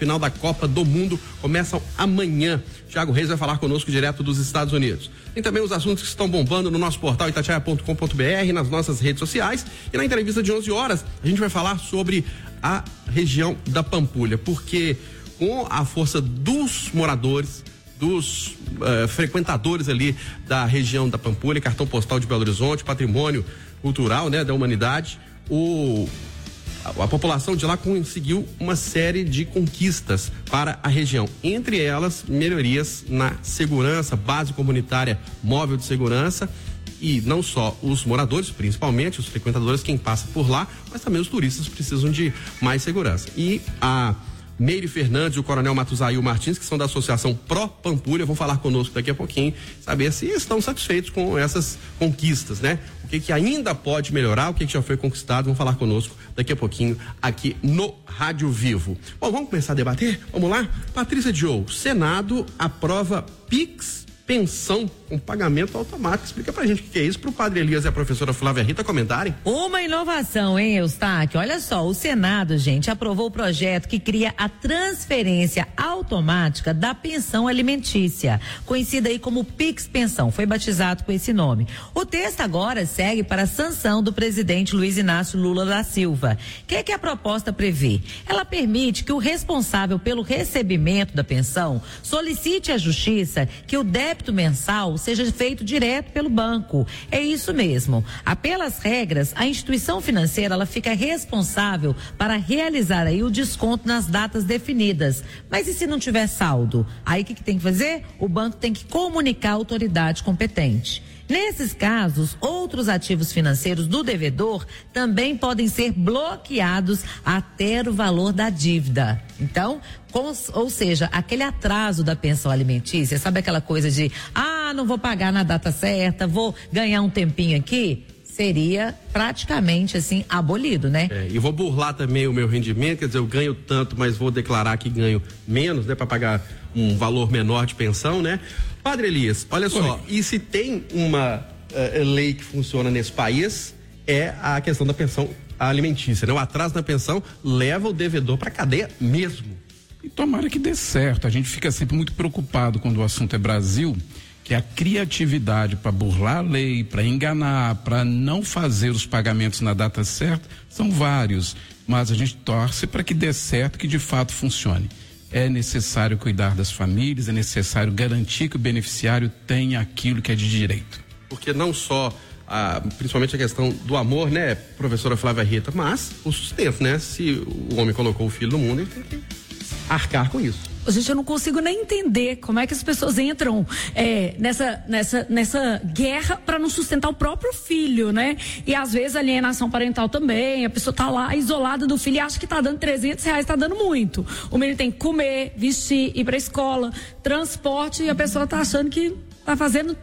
Copa do Mundo começam amanhã. Thiago Reis vai falar conosco direto dos Estados Unidos. Tem também os assuntos que estão bombando no nosso portal itatiaia ponto com ponto br, nas nossas redes sociais. E na entrevista de onze horas, a gente vai falar sobre a região da Pampulha, porque com a força dos moradores, dos uh, frequentadores ali da região da Pampulha, cartão postal de Belo Horizonte, patrimônio cultural, né, da humanidade, o, a, a população de lá conseguiu uma série de conquistas para a região, entre elas melhorias na segurança, base comunitária móvel de segurança, e não só os moradores, principalmente os frequentadores, quem passa por lá, mas também os turistas precisam de mais segurança. E a Meire Fernandes e o Coronel Matuzail Martins, que são da Associação Pro Pampulha, vão falar conosco daqui a pouquinho, saber se estão satisfeitos com essas conquistas, né? O que que ainda pode melhorar, o que que já foi conquistado, vão falar conosco daqui a pouquinho aqui no Rádio Vivo. Bom, vamos começar a debater? Vamos lá? Patrícia Joe, Senado aprova Pix pensão com pagamento automático. Explica pra gente o que é isso, pro Padre Elias e a professora Flávia Rita comentarem. Uma inovação, hein, Eustáquio? Olha só, o Senado, gente, aprovou o projeto que cria a transferência automática da pensão alimentícia, conhecida aí como Pix Pensão, foi batizado com esse nome. O texto agora segue para a sanção do presidente Luiz Inácio Lula da Silva. O que é que a proposta prevê? Ela permite que o responsável pelo recebimento da pensão solicite à Justiça que o débito mensal seja feito direto pelo banco. É isso mesmo. Pelas regras, a instituição financeira ela fica responsável para realizar aí o desconto nas datas definidas. Mas e se não tiver saldo? Aí o que, que tem que fazer? O banco tem que comunicar à autoridade competente. Nesses casos, outros ativos financeiros do devedor também podem ser bloqueados até o valor da dívida. Então, com, ou seja, aquele atraso da pensão alimentícia, sabe aquela coisa de, ah, não vou pagar na data certa, vou ganhar um tempinho aqui? Seria praticamente assim abolido, né? É, e vou burlar também o meu rendimento, quer dizer, eu ganho tanto, mas vou declarar que ganho menos, né, para pagar um valor menor de pensão, né? Padre Elias, olha só, e se tem uma uh, lei que funciona nesse país, é a questão da pensão alimentícia, né? O atraso na pensão leva o devedor para cadeia mesmo. E tomara que dê certo. A gente fica sempre muito preocupado quando o assunto é Brasil, que a criatividade para burlar a lei, para enganar, para não fazer os pagamentos na data certa, são vários, mas a gente torce para que dê certo, que de fato funcione. É necessário cuidar das famílias, é necessário garantir que o beneficiário tenha aquilo que é de direito. Porque não só, a, principalmente a questão do amor, né, professora Flávia Rita, mas o sustento, né? Se o homem colocou o filho no mundo, ele tem que arcar com isso. Gente, eu não consigo nem entender como é que as pessoas entram é, nessa, nessa, nessa guerra para não sustentar o próprio filho, né? E às vezes alienação parental também, a pessoa tá lá isolada do filho e acha que tá dando trezentos reais, tá dando muito. O menino tem que comer, vestir, ir pra escola, transporte, e a pessoa tá achando que tá fazendo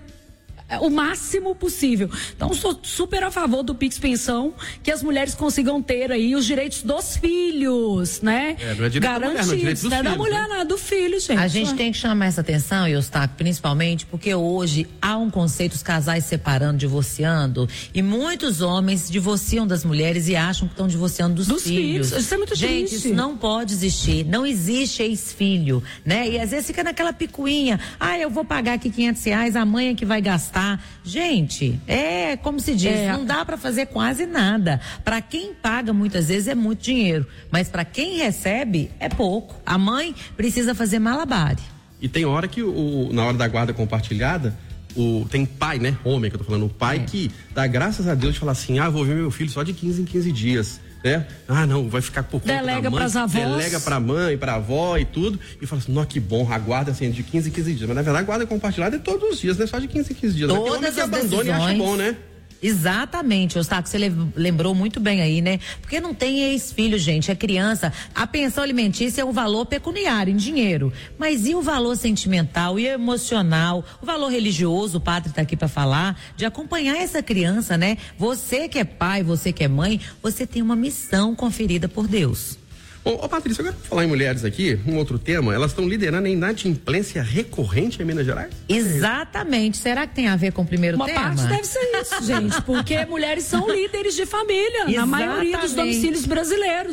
o máximo possível. Então, sou super a favor do Pix Pensão, que as mulheres consigam ter aí os direitos dos filhos, né? É, não é direito da mulher, não é direito dos não é da filhos, mulher, né? não é do filho, gente. A gente tem que chamar essa atenção, Eustáquio, principalmente porque hoje há um conceito, os casais separando, divorciando, e muitos homens divorciam das mulheres e acham que estão divorciando dos, dos filhos. filhos. Isso é muito gente, triste. Isso não pode existir. Não existe ex-filho, né? E às vezes fica naquela picuinha. Ah, eu vou pagar aqui quinhentos reais, a mãe é que vai gastar. Gente, é como se diz, É. não dá para fazer quase nada. Para quem paga muitas vezes é muito dinheiro, mas para quem recebe é pouco. A mãe precisa fazer malabares. E tem hora que, o, na hora da guarda compartilhada, o, tem pai, né? Homem que eu tô falando, o pai É. que dá graças a Deus de falar assim, ah, vou ver meu filho só de quinze em quinze dias. Né? Ah, não, vai ficar por conta Delega da mãe, pras avós. delega pra mãe, pra avó e tudo, e fala assim, não, que bom, a guarda assim, de quinze em quinze dias, mas na verdade a guarda compartilhada é todos os dias, não é só de quinze em quinze dias. Mas tem homem Todas que as abandona e acha decisões. bom, né? Exatamente, Eustáquio, você le- lembrou muito bem aí, né? Porque não tem ex-filho, gente, é criança. A pensão alimentícia é um valor pecuniário, em dinheiro. Mas e o valor sentimental e emocional? O valor religioso, o padre tá aqui para falar, de acompanhar essa criança, né? Você que é pai, você que é mãe, você tem uma missão conferida por Deus. Bom, ô Patrícia, agora pra falar em mulheres aqui, um outro tema, elas estão liderando a inadimplência recorrente em Minas Gerais? Exatamente. Será que tem a ver com o primeiro Uma tema? parte deve ser isso, gente, porque mulheres são líderes de família na maioria dos Exatamente. domicílios brasileiros.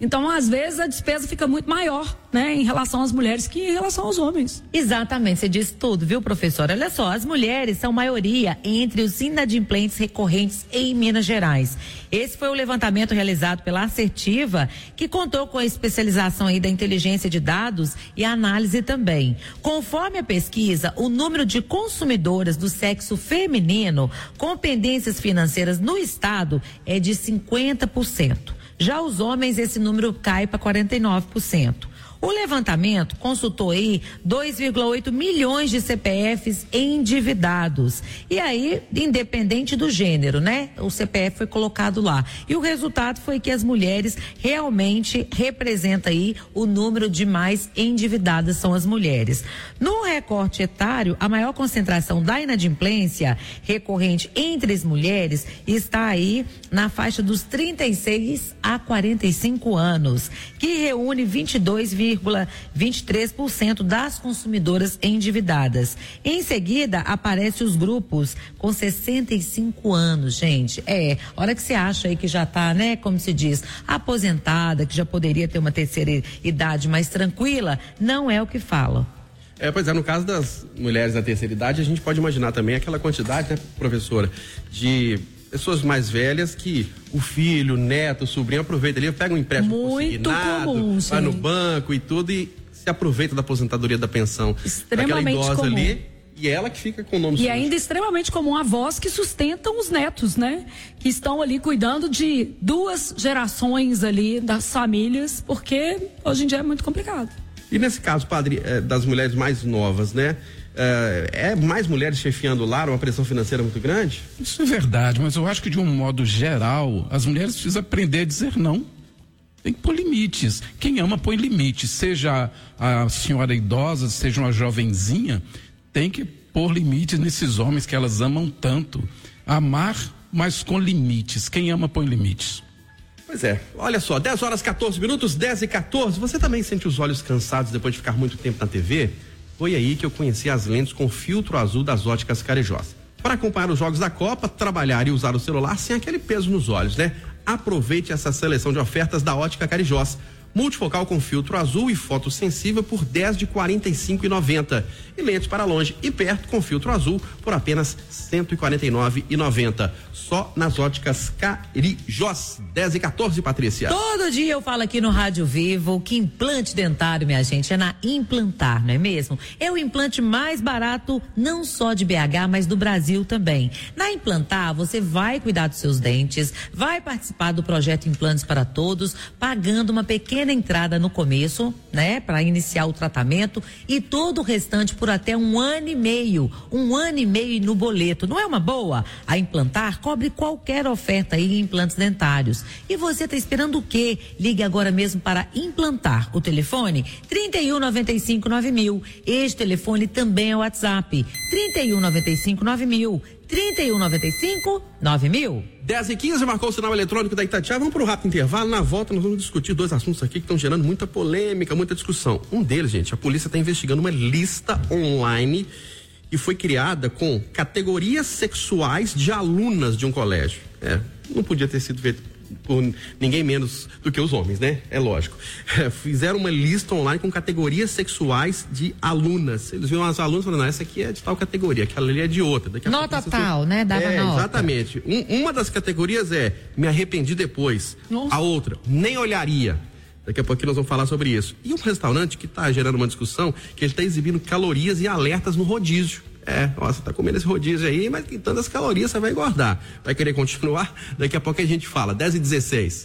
Então, às vezes, a despesa fica muito maior, né, em relação às mulheres que em relação aos homens. Exatamente, você disse tudo, viu, professora? Olha só, as mulheres são maioria entre os inadimplentes recorrentes em Minas Gerais. Esse foi o levantamento realizado pela Assertiva, que contou com a especialização aí da inteligência de dados e a análise também. Conforme a pesquisa, o número de consumidoras do sexo feminino com pendências financeiras no estado é de cinquenta por cento. Já os homens, esse número cai para quarenta e nove por cento. O levantamento consultou aí dois vírgula oito milhões de C P Fs endividados. E aí, independente do gênero, né? O C P F foi colocado lá. E o resultado foi que as mulheres realmente representam aí o número de mais endividadas são as mulheres. No recorte etário, a maior concentração da inadimplência recorrente entre as mulheres está aí na faixa dos trinta e seis a quarenta e cinco anos, que reúne vinte e dois vírgula vinte e três por cento das consumidoras endividadas. Em seguida, aparecem os grupos com sessenta e cinco anos, gente. É, hora que você acha aí que já tá, né, como se diz, aposentada, que já poderia ter uma terceira idade mais tranquila, não é o que falam. É, pois é, no caso das mulheres da terceira idade, a gente pode imaginar também aquela quantidade, né, professora, de pessoas mais velhas que o filho, o neto, o sobrinho aproveita ali, pega um empréstimo muito consignado, comum, vai no banco e tudo e se aproveita da aposentadoria da pensão Extremamente daquela idosa comum. ali e ela que fica com o nome E sujo. ainda extremamente comum avós que sustentam os netos, né? Que estão ali cuidando de duas gerações ali das famílias, porque hoje em dia é muito complicado. E nesse caso, padre, é, das mulheres mais novas, né? É, é mais mulheres chefiando o lar, uma pressão financeira muito grande? Isso é verdade, mas eu acho que de um modo geral, as mulheres precisam aprender a dizer não. Tem que pôr limites. Quem ama põe limites, seja a senhora idosa, seja uma jovenzinha, tem que pôr limites nesses homens que elas amam tanto. Amar, mas com limites. Quem ama põe limites. Pois é, olha só, dez horas, quatorze minutos, dez e quatorze. Você também sente os olhos cansados depois de ficar muito tempo na T V? Foi aí que eu conheci as lentes com filtro azul das Óticas Carijós. Para acompanhar os jogos da Copa, trabalhar e usar o celular sem aquele peso nos olhos, né? Aproveite essa seleção de ofertas da Ótica Carijós. Multifocal com filtro azul e fotossensível por dez de quarenta e cinco reais e noventa centavos. E lentes para longe e perto com filtro azul por apenas cento e quarenta e nove reais e noventa centavos. Só nas Óticas Carijós. dez e quatorze, Patrícia. Todo dia eu falo aqui no Rádio Vivo que implante dentário, minha gente, é na Implantar, não é mesmo? É o implante mais barato, não só de B H, mas do Brasil também. Na Implantar, você vai cuidar dos seus dentes, vai participar do projeto Implantes para Todos, pagando uma pequena entrada no começo, né, para iniciar o tratamento e todo o restante por até um ano e meio, um ano e meio no boleto. Não é uma boa? A Implantar cobre qualquer oferta aí em implantes dentários. E você está esperando o quê? Ligue agora mesmo para Implantar. O telefone trinta e um, noventa e cinco, nove mil. Este telefone também é o WhatsApp. trinta e um, noventa e cinco, nove mil. trinta e um, noventa e cinco, nove mil. dez e quinze, marcou o sinal eletrônico da Itatiaia. Vamos para um rápido intervalo. Na volta, nós vamos discutir dois assuntos aqui que estão gerando muita polêmica, muita discussão. Um deles, gente, a polícia está investigando uma lista online e foi criada com categorias sexuais de alunas de um colégio. É, não podia ter sido feito por ninguém menos do que os homens, né? É lógico. É, fizeram uma lista online com categorias sexuais de alunas. Eles viram as alunas e falaram, não, essa aqui é de tal categoria, aquela ali é de outra. Daqui a nota pouco, tal, você... né? Dava é, nota. Exatamente. Um, uma das categorias é me arrependi depois. Nossa. A outra, nem olharia. Daqui a pouquinho nós vamos falar sobre isso. E um restaurante que está gerando uma discussão, que ele está exibindo calorias e alertas no rodízio. É, ó, você tá comendo esse rodízio aí, mas que tantas calorias você vai engordar. Vai querer continuar? Daqui a pouco a gente fala. dez e dezesseis.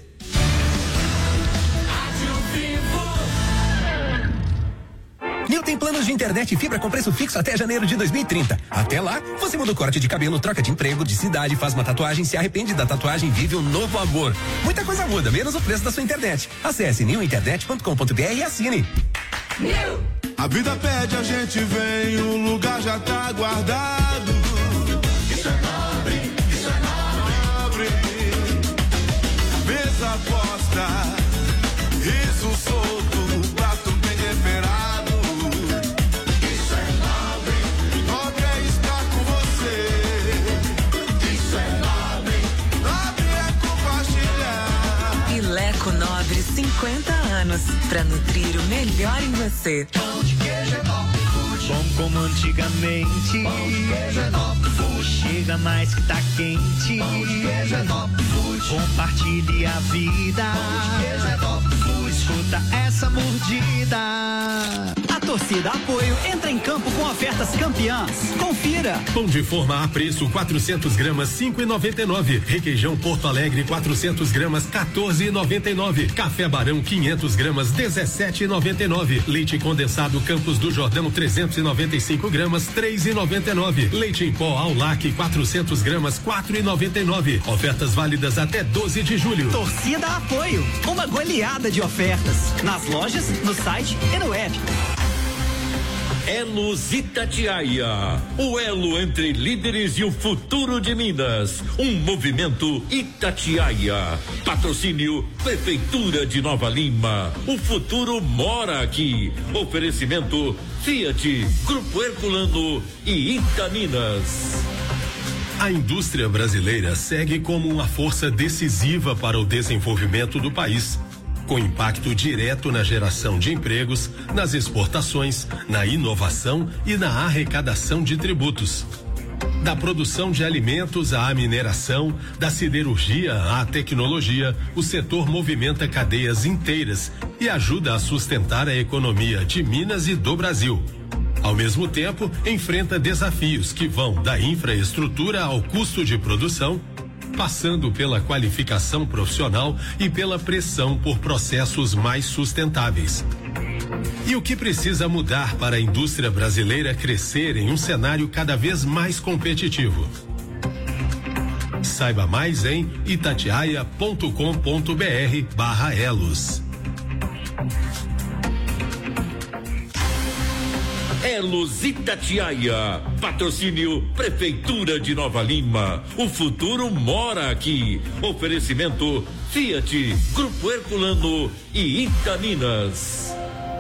Nil tem planos de internet e fibra com preço fixo até janeiro de dois mil e trinta. Até lá, você muda o corte de cabelo, troca de emprego, de cidade, faz uma tatuagem, se arrepende da tatuagem, vive um novo amor. Muita coisa muda, menos o preço da sua internet. Acesse nil internet ponto com ponto br e assine. Nil. A vida pede, a gente vem, o lugar já tá guardado. Isso é nobre, isso é nobre. Mesa posta, riso solto, prato bem temperado. Isso é nobre, nobre é estar com você. Isso é nobre, nobre é compartilhar. Pileco Nobre, cinquenta anos para nutrir o melhor em você. Pão de queijo é Top Food. Bom como antigamente. Pão de queijo é Top Food. Chega mais que tá quente. Pão de queijo é Top Food. Compartilhe a vida. Pão de queijo é Top Food. Escuta essa mordida. A torcida Apoio entra em campo com ofertas campeãs. Confira. Pão de forma a preço quatrocentos gramas cinco e noventa e nove. Requeijão Porto Alegre quatrocentos gramas quatorze e noventa e nove. Café Barão quinhentos gramas dezessete e noventa e nove. Leite condensado Campos do Jordão trezentos e noventa e cinco gramas três e noventa e nove. Leite em pó Aulac quatrocentos gramas quatro e noventa e nove. Ofertas válidas até doze de julho. Torcida Apoio, uma goleada de ofertas nas lojas, no site e no app. Elos Itatiaia, o elo entre líderes e o futuro de Minas. Um movimento Itatiaia. Patrocínio Prefeitura de Nova Lima. O futuro mora aqui. Oferecimento Fiat, Grupo Herculano e Itaminas. A indústria brasileira segue como uma força decisiva para o desenvolvimento do país, com impacto direto na geração de empregos, nas exportações, na inovação e na arrecadação de tributos. Da produção de alimentos à mineração, da siderurgia à tecnologia, o setor movimenta cadeias inteiras e ajuda a sustentar a economia de Minas e do Brasil. Ao mesmo tempo, enfrenta desafios que vão da infraestrutura ao custo de produção, passando pela qualificação profissional e pela pressão por processos mais sustentáveis. E o que precisa mudar para a indústria brasileira crescer em um cenário cada vez mais competitivo? Saiba mais em itatiaia ponto com ponto br barra elos. Elos Itatiaia, patrocínio Prefeitura de Nova Lima. O futuro mora aqui. Oferecimento Fiat, Grupo Herculano e Itaminas.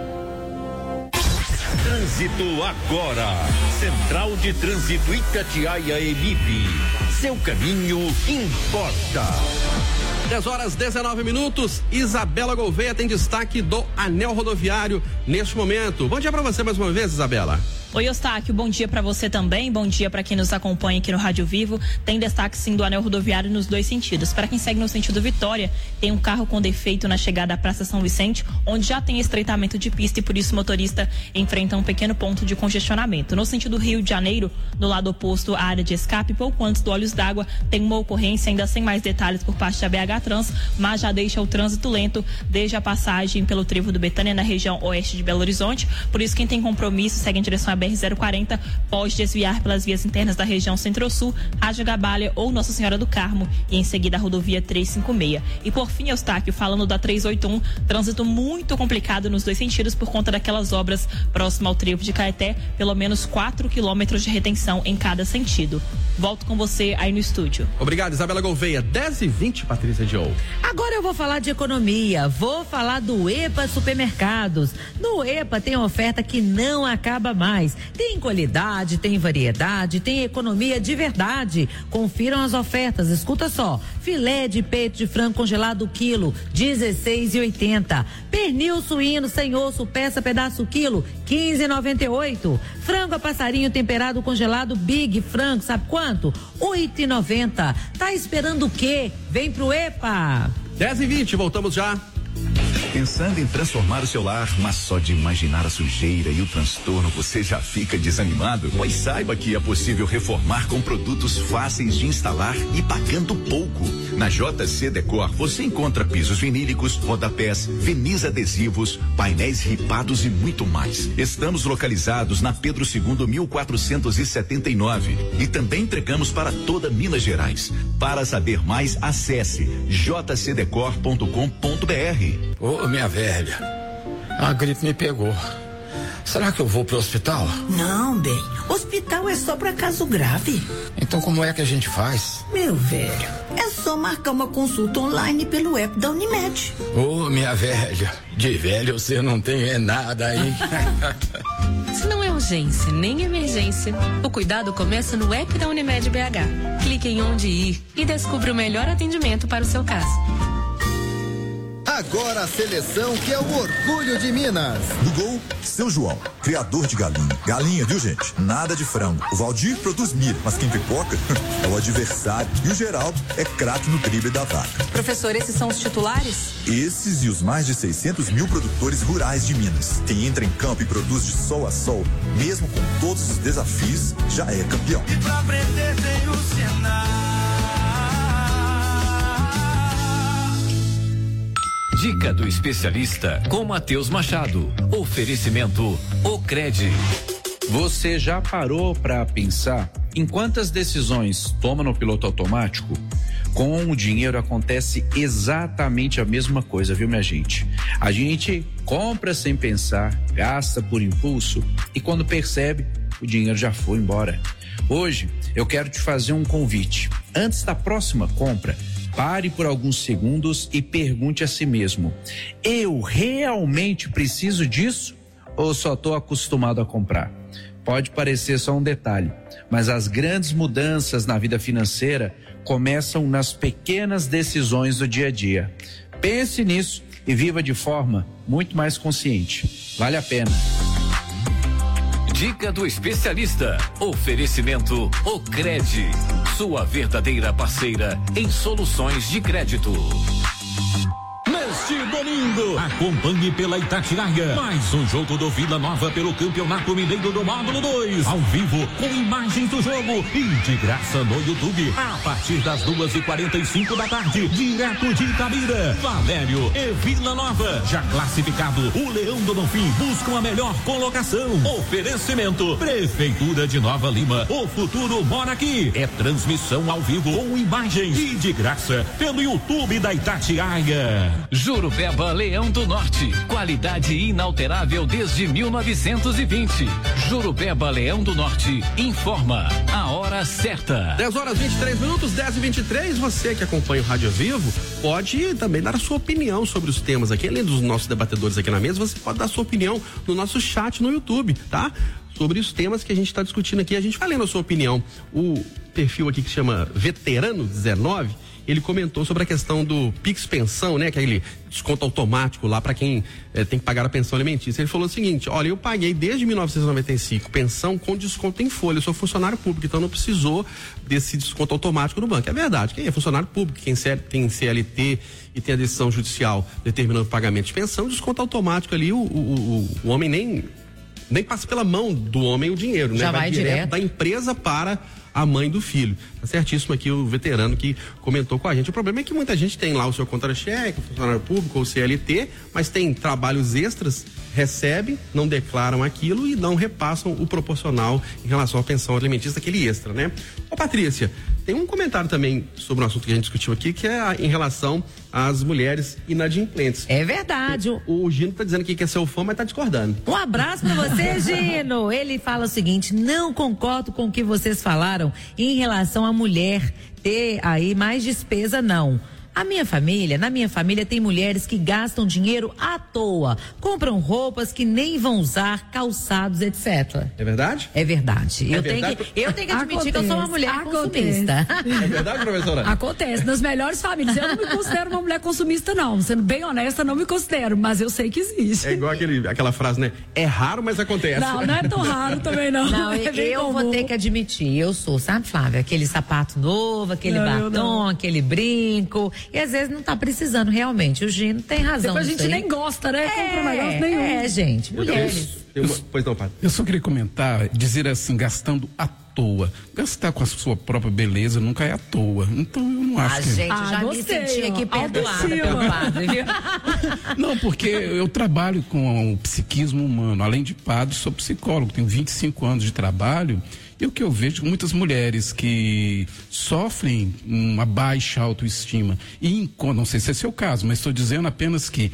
Trânsito agora. Central de Trânsito Itatiaia Emib. Seu caminho importa. dez horas dezenove minutos. Isabela Gouveia tem destaque do Anel Rodoviário neste momento. Bom dia para você mais uma vez, Isabela. Oi, Eustáquio, bom dia para você também, bom dia para quem nos acompanha aqui no Rádio Vivo. Tem destaque sim do Anel Rodoviário nos dois sentidos. Para quem segue no sentido Vitória, tem um carro com defeito na chegada à Praça São Vicente, onde já tem estreitamento de pista e por isso o motorista enfrenta um pequeno ponto de congestionamento. No sentido Rio de Janeiro, no lado oposto à área de escape, pouco antes do Olhos d'Água, tem uma ocorrência ainda sem mais detalhes por parte da B H Trans, mas já deixa o trânsito lento desde a passagem pelo trevo do Betânia na região oeste de Belo Horizonte. Por isso quem tem compromisso segue em direção à B R zero quarenta pode desviar pelas vias internas da região Centro-Sul, Rádio Gabalha ou Nossa Senhora do Carmo e em seguida a rodovia trezentos e cinquenta e seis. E por fim, Eustáquio, falando da trezentos e oitenta e um, trânsito muito complicado nos dois sentidos por conta daquelas obras próximo ao trevo de Caeté, pelo menos quatro quilômetros de retenção em cada sentido. Volto com você aí no estúdio. Obrigado, Isabela Gouveia. dez e vinte, Patrícia Joe. Agora eu vou falar de economia, vou falar do EPA Supermercados. No EPA tem oferta que não acaba mais. Tem qualidade, tem variedade, tem economia de verdade. Confiram as ofertas, escuta só. Filé de peito de frango congelado quilo, dezesseis e oitenta. Pernil suíno sem osso, peça pedaço quilo, quinze e noventa e oito. Frango a passarinho temperado congelado Big Frango, sabe quanto? oito e noventa. Tá esperando o quê? Vem pro EPA. dez e vinte, voltamos já. Pensando em transformar o seu lar, mas só de imaginar a sujeira e o transtorno você já fica desanimado? Pois saiba que é possível reformar com produtos fáceis de instalar e pagando pouco. Na J C Decor você encontra pisos vinílicos, rodapés, verniz adesivos, painéis ripados e muito mais. Estamos localizados na Pedro segundo mil quatrocentos e setenta e nove e também entregamos para toda Minas Gerais. Para saber mais, acesse j c decor ponto com ponto b r. Ô, minha velha, a gripe me pegou. Será que eu vou pro hospital? Não, bem, hospital é só pra caso grave. Então como é que a gente faz? Meu velho, é só marcar uma consulta online pelo app da Unimed. Ô, minha velha, de velho você não tem é nada, hein? Se não é urgência nem emergência, o cuidado começa no app da Unimed B H. Clique em onde ir e descubra o melhor atendimento para o seu caso. Agora a seleção que é o orgulho de Minas. No gol, seu João, criador de galinha. Galinha, viu, gente? Nada de frango. O Valdir produz milho, mas quem pipoca é o adversário. E o Geraldo é craque no drible da vaca. Professor, esses são os titulares? Esses e os mais de seiscentos mil produtores rurais de Minas. Quem entra em campo e produz de sol a sol, mesmo com todos os desafios, já é campeão. E pra aprender tem o Senar. Dica do especialista com Matheus Machado. Oferecimento Ocred. Você já parou para pensar em quantas decisões toma no piloto automático? Com o dinheiro acontece exatamente a mesma coisa, viu, minha gente? A gente compra sem pensar, gasta por impulso e quando percebe, o dinheiro já foi embora. Hoje, eu quero te fazer um convite. Antes da próxima compra, pare por alguns segundos e pergunte a si mesmo: eu realmente preciso disso ou só estou acostumado a comprar? Pode parecer só um detalhe, mas as grandes mudanças na vida financeira começam nas pequenas decisões do dia a dia. Pense nisso e viva de forma muito mais consciente. Vale a pena. Dica do especialista. Oferecimento Ocred. Sua verdadeira parceira em soluções de crédito. Neste domingo, acompanhe pela Itatiaia mais um jogo do Vila Nova pelo Campeonato Mineiro do Módulo dois, ao vivo, com imagens do jogo e de graça no YouTube, a partir das duas e quarenta e cinco da tarde, direto de Itabira. Valério e Vila Nova, já classificado, o Leão do Bonfim buscam a melhor colocação. Oferecimento Prefeitura de Nova Lima, o futuro mora aqui. É transmissão ao vivo com imagens e de graça pelo YouTube da Itatiaia. Jurupeba Leão do Norte, qualidade inalterável desde mil novecentos e vinte. Jurupeba Leão do Norte informa a hora certa. dez horas e vinte e três minutos, dez e vinte e três. Você que acompanha o Rádio Vivo pode também dar a sua opinião sobre os temas aqui, além dos nossos debatedores aqui na mesa. Você pode dar a sua opinião no nosso chat no YouTube, tá? Sobre os temas que a gente está discutindo aqui. A gente vai lendo a sua opinião. O perfil aqui que se chama Veterano dezenove, ele comentou sobre a questão do Pix Pensão, né? Aquele desconto automático lá para quem eh, tem que pagar a pensão alimentícia. Ele falou o seguinte: olha, eu paguei desde mil novecentos e noventa e cinco pensão com desconto em folha. Eu sou funcionário público, então não precisou desse desconto automático no banco. É verdade, quem é funcionário público, quem tem C L T e tem a decisão judicial determinando o pagamento de pensão, desconto automático ali, o, o, o, o homem nem, nem passa pela mão do homem o dinheiro, né? Já vai, vai direto, direto da empresa para a mãe do filho. Tá certíssimo aqui o veterano que comentou com a gente. O problema é que muita gente tem lá o seu contra-cheque, funcionário público ou C L T, mas tem trabalhos extras, recebe, não declaram aquilo e não repassam o proporcional em relação à pensão alimentícia, aquele extra, né? Ô Patrícia, tem um comentário também sobre um assunto que a gente discutiu aqui, que é em relação às mulheres inadimplentes. É verdade. O, o Gino tá dizendo que quer ser o fã, mas tá discordando. Um abraço pra você, Gino. Ele fala o seguinte: não concordo com o que vocês falaram em relação à mulher ter aí mais despesa, não. A minha família, na minha família tem mulheres que gastam dinheiro à toa, compram roupas que nem vão usar, calçados, etcétera. É verdade? É verdade. É eu, verdade? Tenho que, eu tenho que admitir Acontece, que eu sou uma mulher acontece. consumista. É verdade, professora? Acontece, nas melhores famílias. Eu não me considero uma mulher consumista, não. Sendo bem honesta, não me considero, mas eu sei que existe. É igual aquele, aquela frase, né? É raro, mas acontece. Não, não é tão raro também, não. Não, é eu comum. vou ter que admitir, eu sou, sabe, Flávia? Aquele sapato novo, aquele Não, batom, aquele brinco, e às vezes não tá precisando realmente. O Gino tem razão. Depois a gente nisso aí. nem gosta, né? É, Compra um negócio nenhum. É, gente, mulheres. Eu, eu, pois não, padre. Eu só queria comentar, dizer assim, gastando à toa. Gastar com a sua própria beleza nunca é à toa. Então eu não acho A que... gente Ah, já gostei, me senti aqui ó. perdoada Autoestima. pelo padre, viu? Não, porque eu trabalho com o psiquismo humano. Além de padre, sou psicólogo, tenho vinte e cinco anos de trabalho. E o que eu vejo, muitas mulheres que sofrem uma baixa autoestima. E não sei se é seu caso, mas estou dizendo apenas que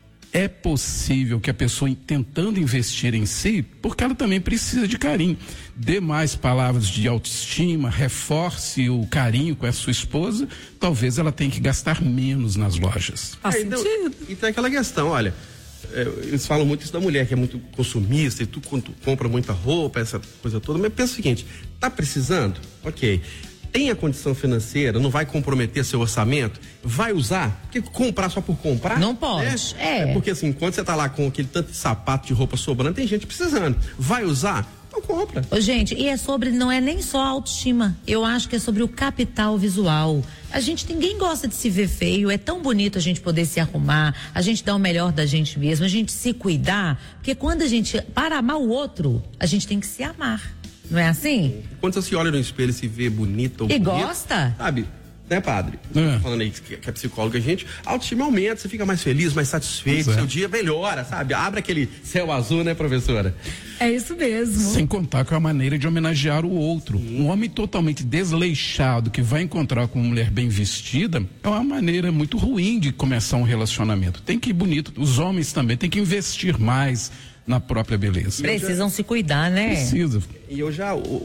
é possível que a pessoa, tentando investir em si, porque ela também precisa de carinho, dê mais palavras de autoestima, reforce o carinho com a sua esposa, talvez ela tenha que gastar menos nas lojas. É, então, e tem aquela questão, olha, é, eles falam muito isso da mulher, que é muito consumista, e tu, quando tu compra muita roupa, essa coisa toda, mas pensa o seguinte: tá precisando? Ok. tem a condição financeira, não vai comprometer seu orçamento, vai usar? Porque comprar só por comprar? Não pode. É, é. é porque assim, quando você tá lá com aquele tanto de sapato de roupa sobrando, tem gente precisando. Vai usar? Então compra. Ô, gente, e é sobre, não é nem só a autoestima. Eu acho que é sobre o capital visual. A gente, ninguém gosta de se ver feio, é tão bonito a gente poder se arrumar, a gente dar o melhor da gente mesmo, a gente se cuidar, porque quando a gente, para amar o outro, a gente tem que se amar. Não é assim? Quando você se olha no espelho e se vê bonita ou E bonito, gosta? Sabe? Né, padre? É. Falando aí que, que é psicóloga, a gente, a autoestima aumenta, você fica mais feliz, mais satisfeito, é. seu dia melhora, sabe? Abre aquele céu azul, né, professora? É isso mesmo. Sem contar com a maneira de homenagear o outro. Sim. Um homem totalmente desleixado que vai encontrar com uma mulher bem vestida é uma maneira muito ruim de começar um relacionamento. Tem que ir bonito. Os homens também têm que investir mais na própria beleza. Precisam já... se cuidar, né? Precisa. E eu já...